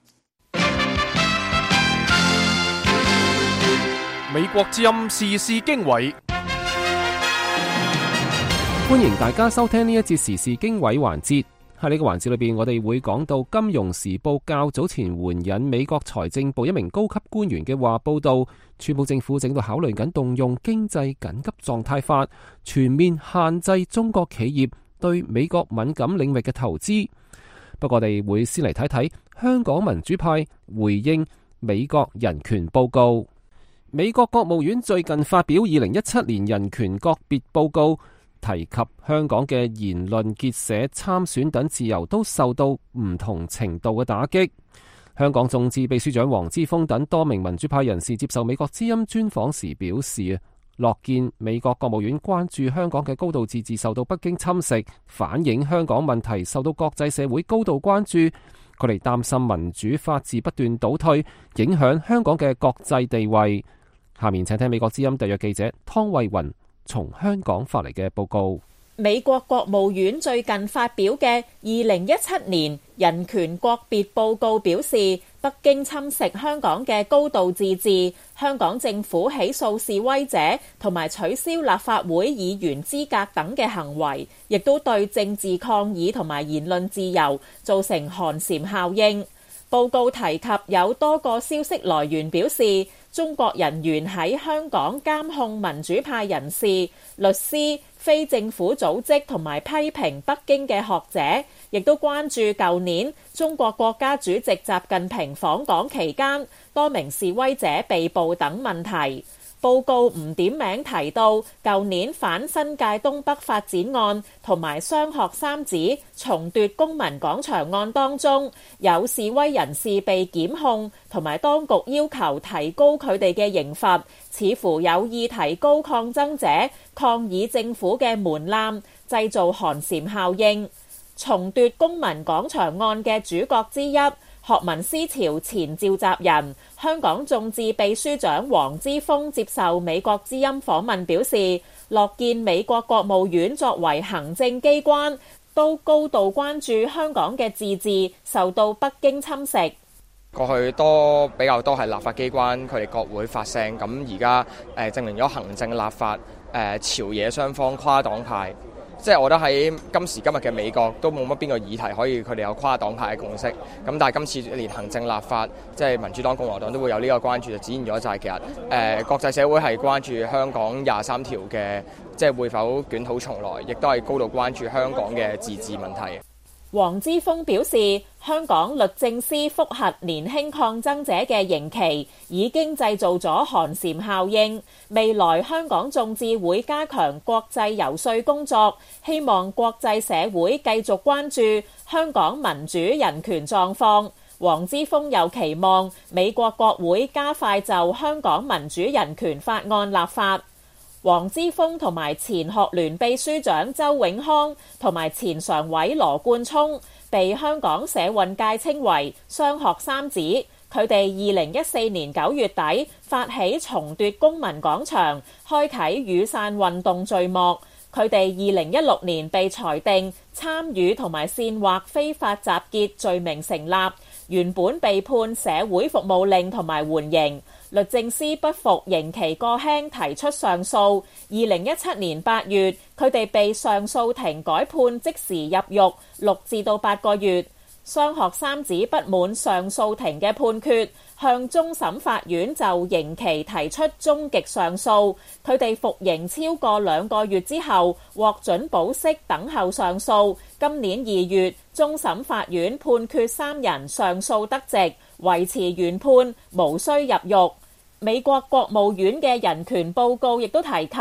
美國之音時事經緯， 歡迎大家收聽呢一節時事經緯環節。喺呢個環節裏邊，我哋會講到《金融時報》較早前援引美國財政部一名高級官員嘅話，報道川普政府正在考慮緊動用經濟緊急狀態法，全面限制中國企業對美國敏感領域嘅投資。不過我哋會先嚟睇睇香港民主派回應美國人權報告。美國國務院最近發表2017年人權國別報告，提及香港嘅言論、結社、參選等自由都受到唔同程度嘅打擊。香港眾志秘書長黃之鋒等多名民主派人士接受美國之音專訪時表示，樂見美國國務院關注香港嘅高度自治受到北京侵蝕，反映香港問題受到國際社會高度關注。佢哋擔心民主法治不斷倒退，影響香港嘅國際地位。下面請聽美國之音特約記者湯慧雲從香港發嚟嘅報告。 美國國務院最近發表嘅2017年人權國別報告表示，北京侵蝕香港嘅高度自治，香港政府起訴示威者同埋取消立法會議員資格等嘅行為，亦都對政治抗議同埋言論自由造成寒蟬效應。報告提及有多個消息來源表示，中國人員喺香港監控民主派人士、律師、非政府組織同埋批評北京嘅學者，亦都關注舊年中國國家主席習近平訪港期間多名示威者被捕等問題。報告唔點名提到舊年反新界東北發展案同埋雙學三子重奪公民廣場案當中，有示威人士被檢控，同埋當局要求提高佢哋嘅刑罰，似乎有意提高抗爭者抗議政府嘅門檻，製造寒蟬效應。重奪公民廣場案嘅主角之一，學民思潮前召集人、香港眾志秘書長黃之鋒接受美國之音訪問表示，樂見美國國務院作為行政機關，都高度關注香港嘅自治受到北京侵蝕。 過去比較多係立法機關佢哋國會發聲，咁而家證明咗行政立法朝野雙方跨黨派。即係我覺得喺今時今日嘅美國都冇乜邊個議題可以佢哋有跨黨派嘅共識，咁但係今次連行政立法，即係民主黨、共和黨都會有呢個關注，就展現咗就係其實國際社會係關注香港23條嘅即係會否捲土重來，亦都係高度關注香港嘅自治問題。 黃之鋒表示，香港律政司覆核年輕抗爭者嘅刑期已經製造咗寒蟬效應，未來香港眾志會加強國際遊說工作，希望國際社會繼續關注香港民主人權狀況。黃之鋒又期望美國國會加快就香港民主人權法案立法。黃之鋒同埋前學聯秘書長周永康同埋前常委羅冠聰被香港社運界稱為雙學三子，佢哋2014年9月底發起重奪公民廣場，開啟雨傘運動序幕。佢哋2016年被裁定參與同埋煽惑非法集結罪名成立，原本被判社會服務令同埋緩刑。律政司不服刑期過輕，提出上訴。2017年8月，佢哋被上訴庭改判即時入獄6至到8個月。雙學三子不滿上訴庭嘅判決，向終審法院就刑期提出終極上訴。佢哋服刑超過2個月之後，獲准保釋等候上訴。今年2月，終審法院判決3人上訴得直，維持原判，無需入獄。美國國務院嘅人權報告亦都提及，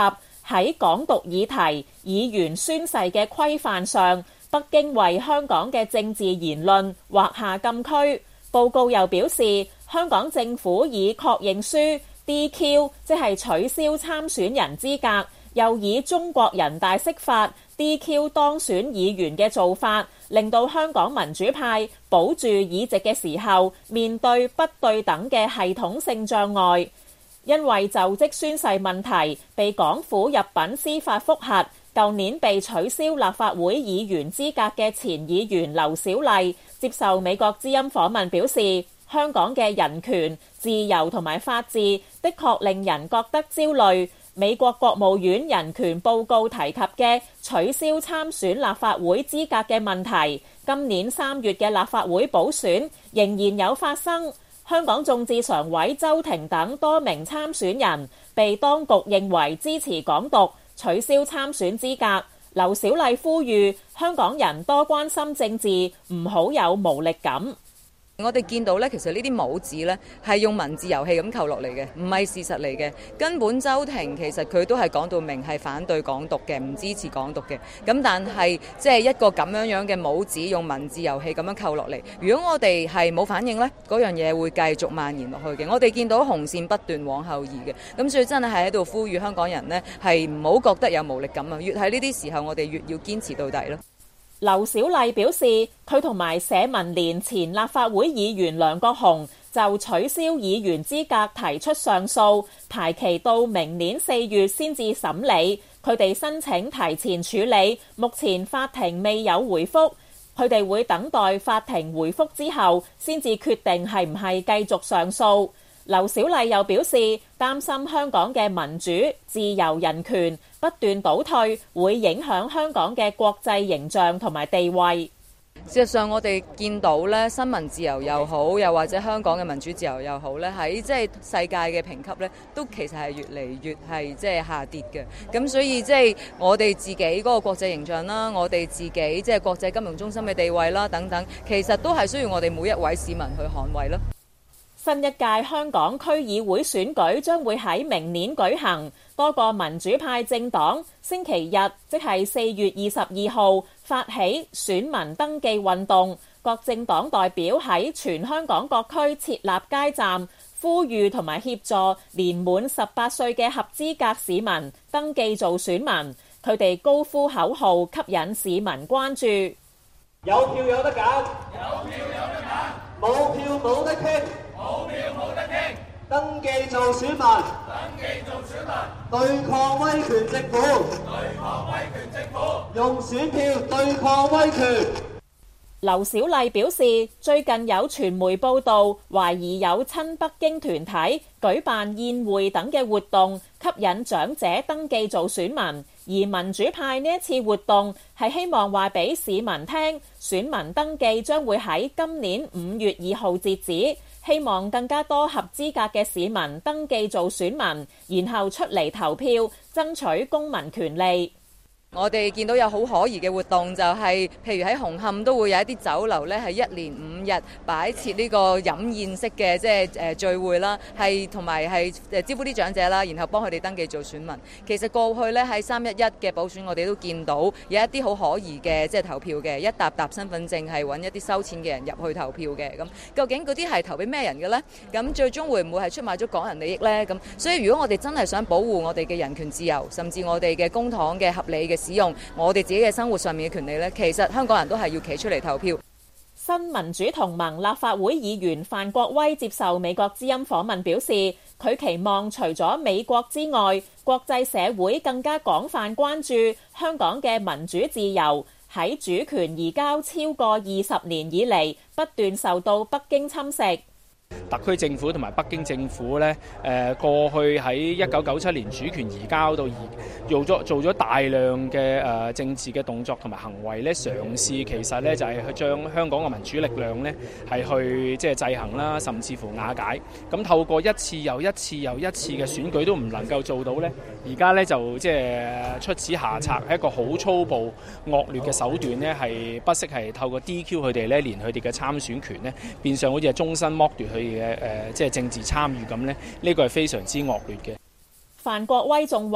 喺港獨議題、議員宣誓嘅規範上，北京為香港嘅政治言論劃下禁區。報告又表示，香港政府以確認書 DQ， 即係取消參選人資格，又以中國人大釋法 DQ 當選議員嘅做法，令到香港民主派保住議席嘅時候，面對不對等嘅系統性障礙。因為就職宣誓問題，被港府入稟司法覆核。舊年被取消立法會議員資格嘅前議員劉小麗接受美國之音訪問表示，香港嘅人權、自由同埋法治的確令人覺得焦慮。美國國務院人權報告提及嘅取消參選立法會資格嘅問題，今年3月嘅立法會補選仍然有發生。香港眾志常委周庭等多名參選人被當局認為支持港獨，取消參選資格。劉小麗呼籲香港人多關心政治，唔好有無力感。 我哋見到咧，其實呢啲帽子咧係用文字遊戲咁扣落嚟嘅，唔係事實嚟嘅。根本周庭其實佢都係講到明係反對港獨嘅，唔支持港獨嘅。咁但係即係一個咁樣嘅帽子用文字遊戲咁樣扣落嚟，如果我哋係冇反應咧，嗰樣嘢會繼續蔓延落去嘅。我哋見到紅線不斷往後移嘅，咁所以真係喺度呼籲香港人呢係唔好覺得有無力感啊！越喺呢啲時候，我哋越要堅持到底咯。 劉小麗表示，佢同埋社民連前立法會議員梁國雄就取消議員資格提出上訴，排期到明年4月先至審理。佢哋申請提前處理，目前法庭未有回覆，佢哋會等待法庭回覆之後先至決定係唔係繼續上訴。劉小麗又表示，擔心香港嘅民主、自由、人權不斷倒退，會影響香港嘅國際形象同埋地位。 事實上，我哋見到咧，新聞自由又好，又或者香港嘅民主自由又好咧，喺即係世界嘅評級咧，都其實係越嚟越係即係下跌嘅。咁所以即係我哋自己嗰個國際形象啦，我哋自己即係國際金融中心嘅地位啦等等，其實都係需要我哋每一位市民去捍衛咯。 新一屆香港區議會選舉將會喺明年舉行，多個民主派政黨星期日即係4月22號發起選民登記運動，各政黨代表喺全香港各區設立街站，呼籲同埋協助年滿18歲嘅合資格市民登記做選民。佢哋高呼口號，吸引市民關注。 有票有得揀，有票有得揀，冇票冇得傾。冇票冇得傾，登記做選民，登記做選民，對抗威權政府，對抗威權政府，用選票對抗威權。 劉小麗表示，最近有傳媒報道，懷疑有親北京團體舉辦宴會等嘅活動，吸引長者登記做選民。而民主派呢一次活動係希望話俾市民聽，選民登記將會喺今年5月2號截止。希望更加多合資格嘅市民登記做選民，然後出嚟投票，爭取公民權利。 我哋見到有好可疑嘅活動，就係譬如喺紅磡都會有一啲酒樓呢，係1連5日擺設呢個飲宴式嘅即係聚會啦，係同埋係招呼啲長者啦，然後幫佢哋登記做選民。其實過去呢，喺311嘅補選，我哋都見到有一啲好可疑嘅即係投票嘅，一沓身份證係揾一啲收錢嘅人入去投票嘅。咁究竟嗰啲係投俾咩人嘅呢？咁最終會唔會係出賣咗港人利益呢？咁所以如果我哋真係想保護我哋嘅人權自由，甚至我哋嘅公帑嘅合理嘅使用，我哋自己嘅生活上面嘅權利呢，其實香港人都係要企出嚟投票。 新民主同盟立法會議員范國威接受美國之音訪問表示，佢期望除咗美國之外，國際社會更加廣泛關注香港嘅民主自由喺主權移交超過20年以嚟不斷受到北京侵蝕。 特區政府同埋北京政府咧，過去喺1997年主權移交到做咗大量嘅政治嘅動作同埋行為咧，嘗試其實咧就係去將香港嘅民主力量咧係去即係制衡啦，甚至乎瓦解。咁透過一次又一次又一次嘅選舉都唔能夠做到咧，而家咧就即係出此下策，係一個好粗暴惡劣嘅手段咧，係不惜係透過 DQ 佢哋咧，連佢哋嘅參選權咧，變相好似係終身剝奪佢哋嘅即係政治參與咁咧，呢個係非常之惡劣嘅。 范國威仲話，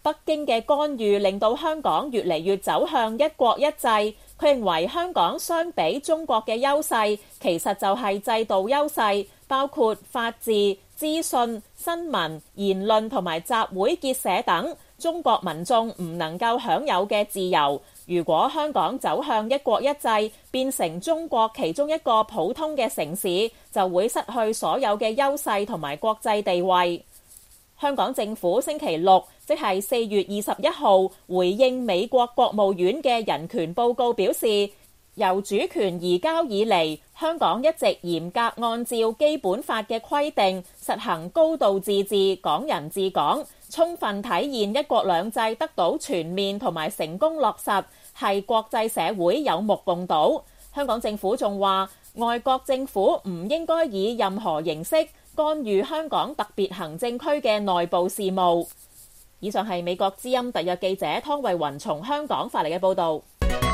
北京嘅干預令到香港越嚟越走向一國一制。佢認為香港相比中國嘅優勢，其實就係制度優勢，包括法治、資訊、新聞、言論同埋集會結社等，中國民眾唔能夠享有嘅自由。如果香港走向一國一制，變成中國其中一個普通嘅城市，就會失去所有嘅優勢同埋國際地位。香港政府星期六，即係4月21號，回應美國國務院嘅人權報告表示，由主權移交以嚟，香港一直嚴格按照基本法嘅規定，實行高度自治、港人治港，充分體現一國兩制得到全面同埋成功落實，係國際社會有目共睹。香港政府仲話，外國政府唔應該以任何形式干預香港特別行政區嘅內部事務。以上係美國之音特約記者湯慧雲從香港發嚟嘅報導。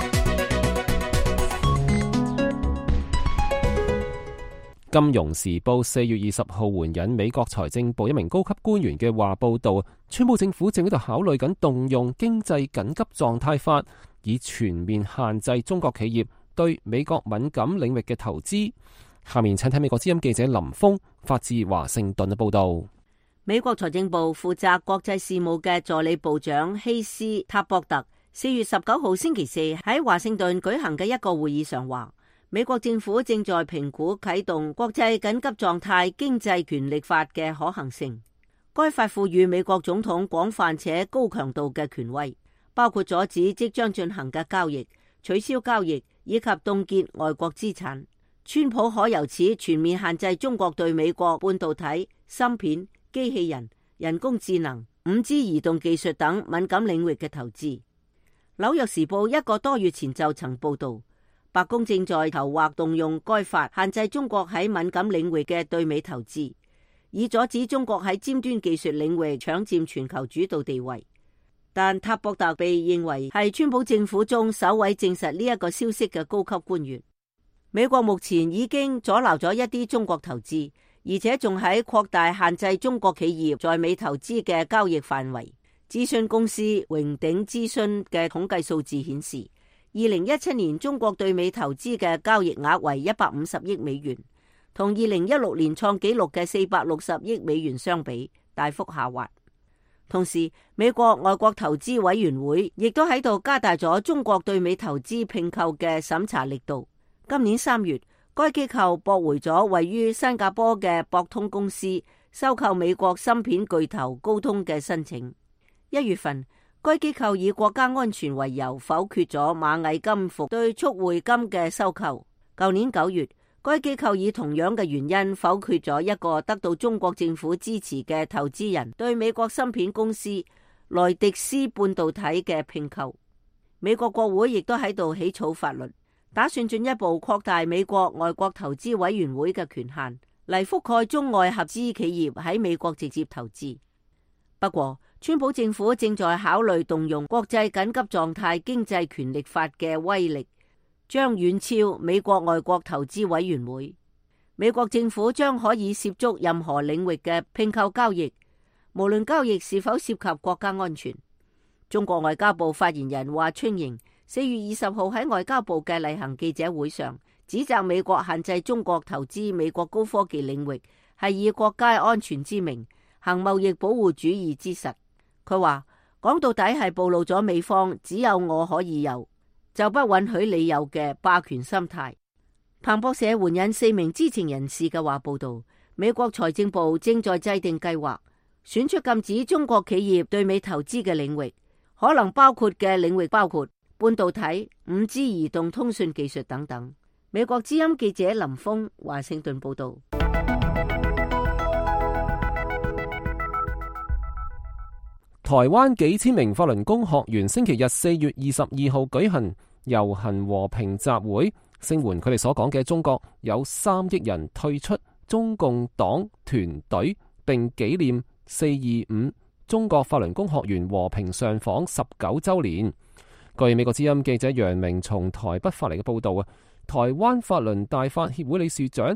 金融時報4月20號援引美國財政部一名高級官員嘅話報導，川普政府正喺度考慮緊動用經濟緊急狀態法，以全面限制中國企業對美國敏感領域嘅投資。下面請睇美國之音記者林峰發自華盛頓嘅報導。 美國財政部負責國際事務嘅助理部長希斯塔博特4月19號星期四喺華盛頓舉行嘅一個會議上話，美國政府正在評估啟動國際緊急狀態經濟權力法嘅可行性。該法賦予美國總統廣泛且高強度嘅權威，包括阻止即將進行嘅交易、取消交易以及凍結外國資產。川普可由此全面限制中國對美國半導體、芯片、機器人、人工智能、5G 移動技術等敏感領域嘅投資。紐約時報一個多月前就曾報道，白宮正在籌劃動用該法限制中國喺敏感領域嘅對美投資，以阻止中國喺尖端技術領域搶佔全球主導地位。但塔博特被認為係川普政府中首位證實呢一個消息嘅高級官員。美國目前已經阻撓咗一啲中國投資，而且仲喺擴大限制中國企業在美投資嘅交易範圍。諮詢公司榮鼎諮詢嘅統計數字顯示，2017年中國對美投資嘅交易額為150億美元，同2016年創紀錄嘅460億美元相比，大幅下滑。同時，美國外國投資委員會亦都喺度加大咗中國對美投資併購嘅審查力度。今年3月，該機構駁回咗位於新加坡嘅博通公司收購美國芯片巨頭高通嘅申請。1月份，該機構以國家安全為由否決咗螞蟻金服對速匯金嘅收購。舊年9月，該機構以同樣嘅原因否決咗一個得到中國政府支持嘅投資人對美國芯片公司萊迪斯半導體嘅併購。美國國會亦都喺度起草法律，打算進一步擴大美國外國投資委員會嘅權限，嚟覆蓋中外合資企業喺美國直接投資。不過，川普政府正在考慮動用國際緊急狀態經濟權力法嘅威力，將遠超美國外國投資委員會。美國政府將可以涉足任何領域嘅併購交易，無論交易是否涉及國家安全。中國外交部發言人華春瑩4月20號喺外交部嘅例行記者會上，指責美國限制中國投資美國高科技領域係以國家安全之名行貿易保護主義之實。佢話講到底係暴露咗美方只有我可以有，就不允許你有嘅霸權心態。彭博社援引4名知情人士嘅話報道，美國財政部正在制定計劃，選出禁止中國企業對美投資嘅領域，可能包括嘅領域包括半導體、5G 移動通訊技術等等。美國之音記者林峰華盛頓報道。 台灣幾千名法輪功學員星期日4月22號舉行遊行和平集會，聲援佢哋所講嘅中國有3億人退出中共黨團隊，並紀念425中國法輪功學員和平上訪19週年。據美國之音記者楊明從台北發嚟嘅報道啊，台灣法輪大法協會理事長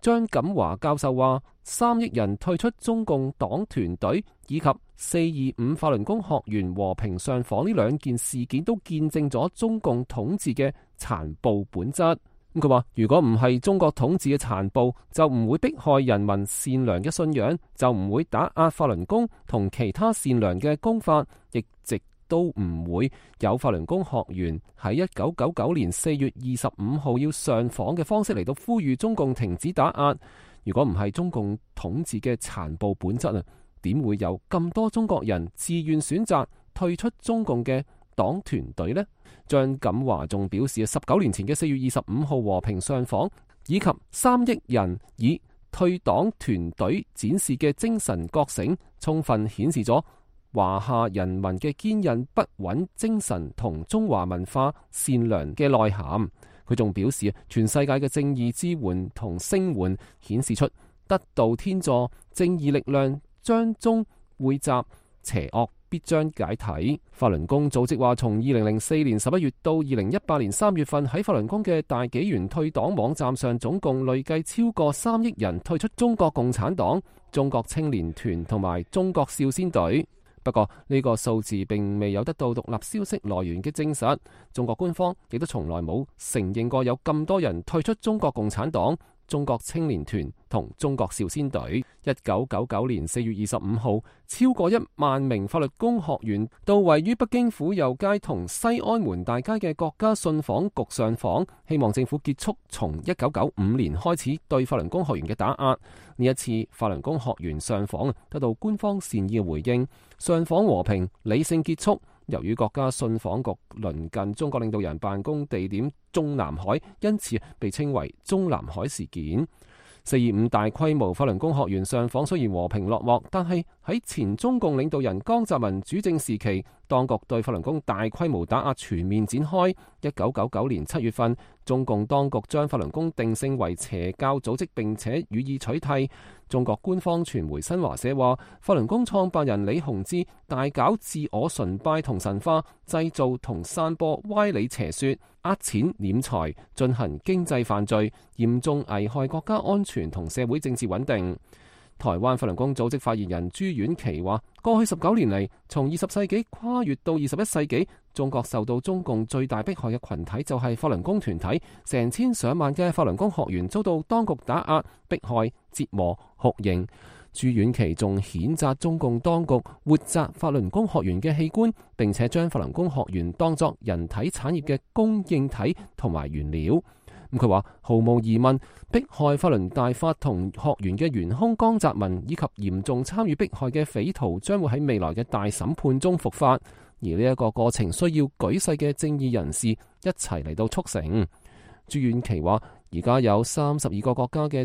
張錦華教授話，3億人退出中共黨團隊以及425法輪功學員和平上訪呢2件事件都見證咗中共統治嘅殘暴本質。佢話如果唔係中國統治嘅殘暴，就唔會迫害人民善良嘅信仰，就唔會打壓法輪功同其他善良嘅功法，亦直都唔會有法輪功學員喺1999年4月25號要上訪嘅方式嚟到呼籲中共停止打壓。如果唔係中共統治嘅殘暴本質啊，點會有咁多中國人自願選擇退出中共嘅黨團隊呢？張錦華仲表示，19年前嘅4月25號和平上訪，以及3億人以退黨團隊展示嘅精神覺醒，充分顯示咗華夏人民嘅堅韌不穩精神同中華文化善良嘅內涵。佢仲表示，全世界嘅正義支援同聲援顯示出得道天助，正義力量將終匯集，邪惡必將解體。法輪功組織話，從2004年11月到2018年3月份，喺法輪功嘅大紀元退黨網站上，總共累計超過3億人退出中國共產黨、中國青年團同埋中國少先隊。不過呢個數字並未有得到獨立消息來源嘅證實，中國官方亦都從來冇承認過有咁多人退出中國共產黨、中國青年團同中國少先隊。1999年4月25號，超過1萬名法律功學員到位於北京府右街同西安門大街嘅國家信訪局上訪，希望政府結束從1995年開始對法輪功學員嘅打壓。呢一次法輪功學員上訪得到官方善意回應，上訪和平理性結束。由於國家信訪局鄰近中國領導人辦公地點中南海，因此被稱為中南海事件。425大規模法輪功學員上訪雖然和平落幕，但係喺前中共領導人江澤民主政時期，當局對法輪功大規模打壓全面展開。1999年7月份，中共當局將法輪功定性為邪教組織，並且予以取締。中國官方傳媒新華社話，法輪功創辦人李洪志大搞自我崇拜同神化，製造同散播歪理邪說，呃錢斂財，進行經濟犯罪，嚴重危害國家安全同社會政治穩定。台灣法輪功組織發言人朱婉琪話，過去19年嚟，從20世紀跨越到21世紀，中國受到中共最大迫害嘅群體就係法輪功團體，成千上萬嘅法輪功學員遭到當局打壓、迫害、折磨、酷刑。朱婉琪仲譴責中共當局活摘法輪功學員嘅器官，並且將法輪功學員當作人體產業嘅供應體同埋原料。佢話毫無疑問，迫害法輪大法同學員嘅元兇江澤民以及嚴重參與迫害嘅匪徒將會喺未來嘅大審判中伏法，而呢一個過程需要舉世嘅正義人士一齊嚟到促成。朱婉琪話，而家有32個國家嘅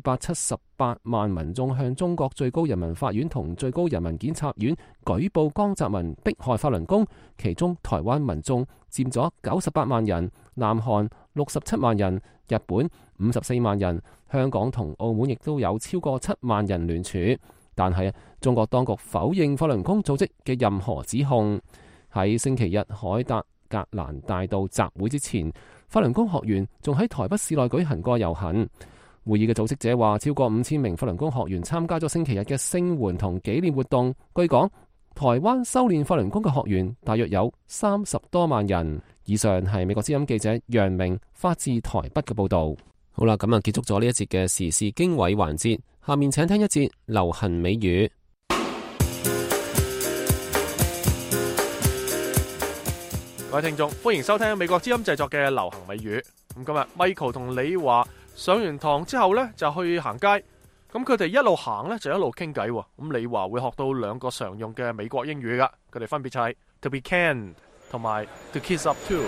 278萬民眾向中國最高人民法院同最高人民檢察院舉報江澤民迫害法輪功，其中台灣民眾佔咗98萬人，南韓67萬人，日本54萬人，香港同澳門亦都有超過7萬人聯署。但係中國當局否認法輪功組織嘅任何指控。喺星期日凱達格蘭大道集會之前，法輪功學員仲喺台北市內舉行過遊行。會議嘅組織者話，超過5000名法輪功學員參加咗星期日嘅聲援同紀念活動。據講，台灣修煉法輪功嘅學員大約有30多萬人。以上係美國之音記者楊明發自台北嘅報道。好啦，咁啊結束咗呢一節嘅時事經緯環節，下面請聽一節流行美語。 各位聽眾，歡迎收聽美國之音製作嘅流行美語。咁今日 Michael 同李華上完堂之後呢，就去行街。咁佢哋一路行呢，就一路傾偈。咁李華會學到2個常用嘅美國英語噶，佢哋分別就係 to be canned 同埋 to kiss up to。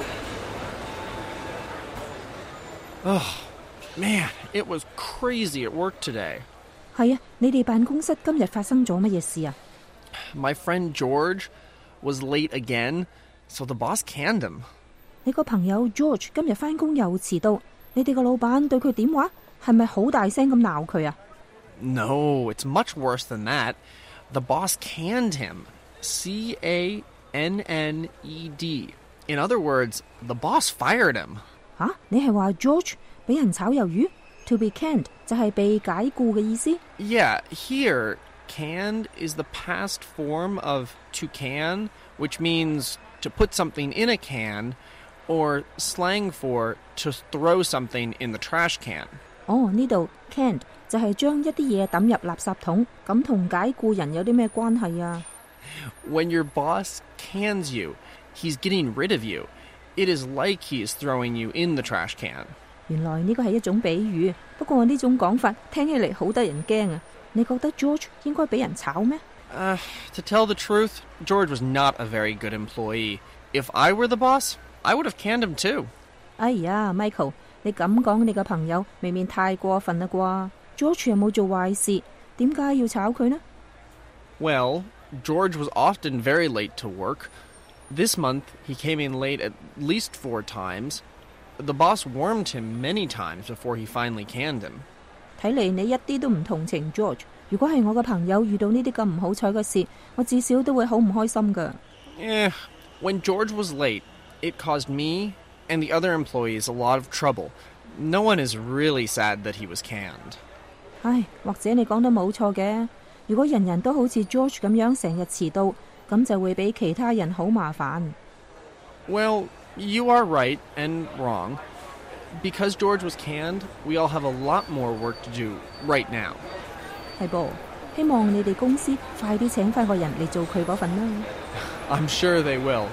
Man, it was crazy at work today. 係啊，你哋辦公室今日發生咗乜嘢事啊？ My friend George was late again, so the boss canned him. 你個朋友 George 今日返工又遲到，你哋個老闆對佢點話？係咪好大聲咁鬧佢啊？ No, it's much worse than that. The boss canned him. C-A-N-N-E-D. In other words, the boss fired him. 吓？你係話 George 俾人炒魷魚 ？To be canned 就係被解僱嘅意思。 Yeah, here, canned is the past form of to can, which means to put something in a can, or slang for to throw something in the trash can. 哦，呢度 canned 就係將一啲嘢抌入垃圾桶，咁同解僱人有啲咩關係啊？ When your boss cans you, he's getting rid of you. It is like he is throwing you in the trash can. 原來呢個係一種比喻，不過呢種講法聽起嚟好得人驚啊！你覺得 George 應該俾人炒咩？ To tell the truth, George was not a very good employee. If I were the boss, I would have canned him too. 哎呀 ，Michael， 你咁講你嘅朋友未免太過分啦啩 ？George 有冇做壞事？點解要炒佢呢？ Well, George was often very late to work. This month, he came in late at least 4 times. The boss warned him many times before he finally canned him. 睇嚟你一啲都唔同情 George。如果係我嘅朋友遇到呢啲咁唔好彩嘅事，我至少都會好唔開心㗎。 When George was late, it caused me and the other employees a lot of trouble. No one is really sad that he was canned. 唉，或者你講得冇錯嘅。如果人人都好似 George 咁樣成日遲到，咁就會俾其他人好麻煩。 Well, you are right and wrong. Because George was canned, we all have a lot more work to do right now. 係噃，希望你哋公司快啲請返個人嚟做佢嗰份啦。 I'm sure they will.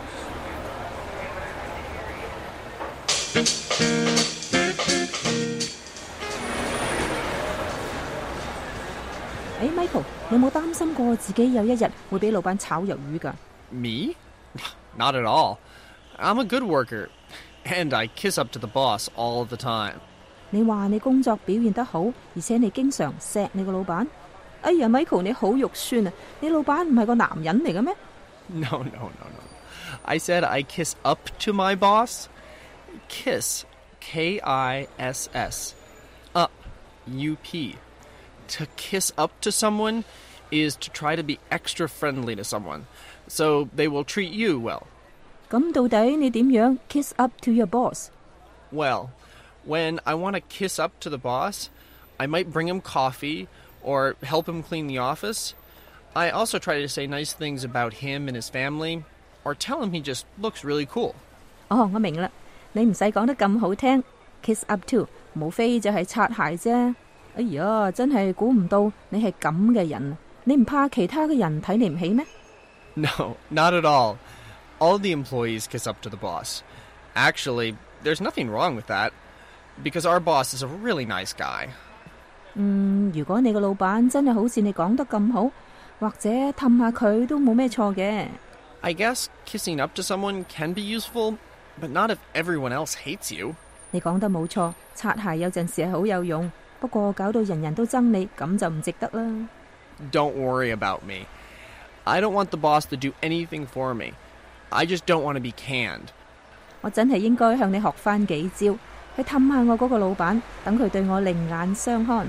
，Michael， 你有冇擔心過自己有一日會俾老闆炒魷魚㗎？ Me? Not at all. I'm a good worker, and I kiss up to the boss all the time. 你話你工作表現得好，而且你經常錫你個老闆。哎呀 ，Michael， 你好肉酸啊！你老闆唔係個男人嚟嘅咩？ No. I said I kiss up to my boss. Kiss, K-I-S-S. Up, U-P. To kiss up to someone is to try to be extra friendly to someone, so they will treat you well. 咁到底你點樣 kiss up to your boss? Well, when I want to kiss up to the boss, I might bring him coffee or help him clean the office. I also try to say nice things about him and his family, or tell him he just looks really cool. 哦，我明啦，你唔使講得咁好聽 ，kiss up to 無非就係擦鞋啫。哎呀，真係估唔到你係咁嘅人，你唔怕其他嘅人睇你唔起咩？ No, not at all. All the employees kiss up to the boss. Actually, there's nothing wrong with that, because our boss is a really nice guy. 如果你個老闆真係好似你講得咁好，或者氹下佢都冇咩錯嘅。 I guess kissing up to someone can be useful, but not if everyone else hates you. 你講得冇錯，擦鞋有陣時係好有用，不過搞到人人都憎你，咁就唔值得啦。 Don't worry about me. I don't want the boss to do anything for me. I just don't want to be canned. 我真係應該向你學翻幾招，去氹下我嗰個老闆，等佢對我另眼相看。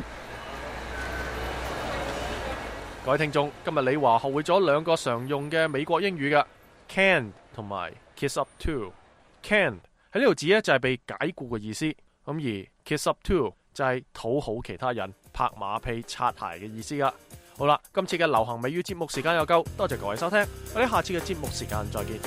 各位聽眾，今日李華學會咗2個常用嘅美國英語嘅 canned 同埋 kiss up to。canned 喺呢度指咧就係被解僱嘅意思，咁而 kiss up to 就係討好其他人、拍馬屁、擦鞋嘅意思噶。好啦，今次嘅流行美語節目時間又夠，多謝各位收聽，我哋下次嘅節目時間再見。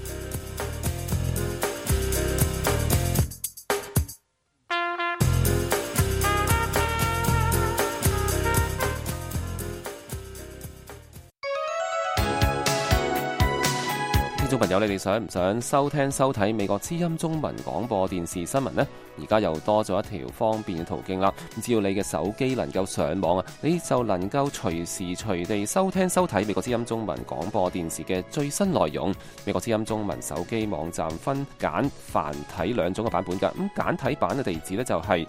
聽眾朋友，你哋想唔想收聽收睇美國之音中文廣播電視新聞呢？而家又多咗一條方便嘅途徑啦！只要你嘅手機能夠上網啊，你就能夠隨時隨地收聽收睇美國之音中文廣播電視嘅最新內容。美國之音中文手機網站分簡繁體2種嘅版本㗎。咁簡體版嘅地址呢，就係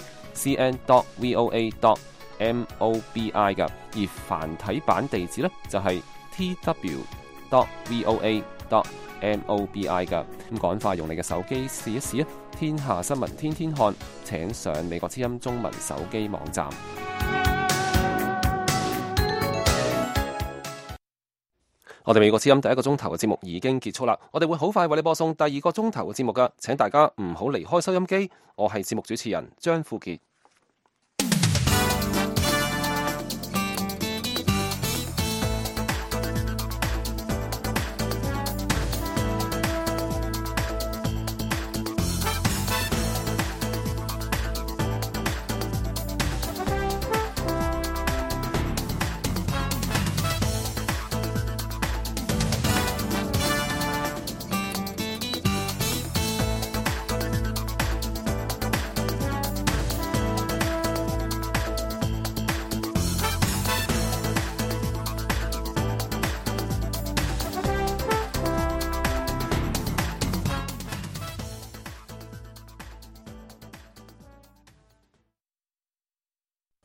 cn.voa.mobi 㗎，而繁體版地址呢，就係 tw.voa.mobi 㗎。咁趕快用你嘅手機試一試啊！天下新聞天天看，請上美國之音中文手機網站。我哋美國之音第1個鐘頭嘅節目已經結束啦，我哋會好快為你播送第2個鐘頭嘅節目㗎，請大家唔好離開收音機。我係節目主持人張富傑。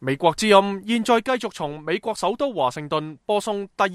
美國之音現在繼續從美國首都華盛頓播送第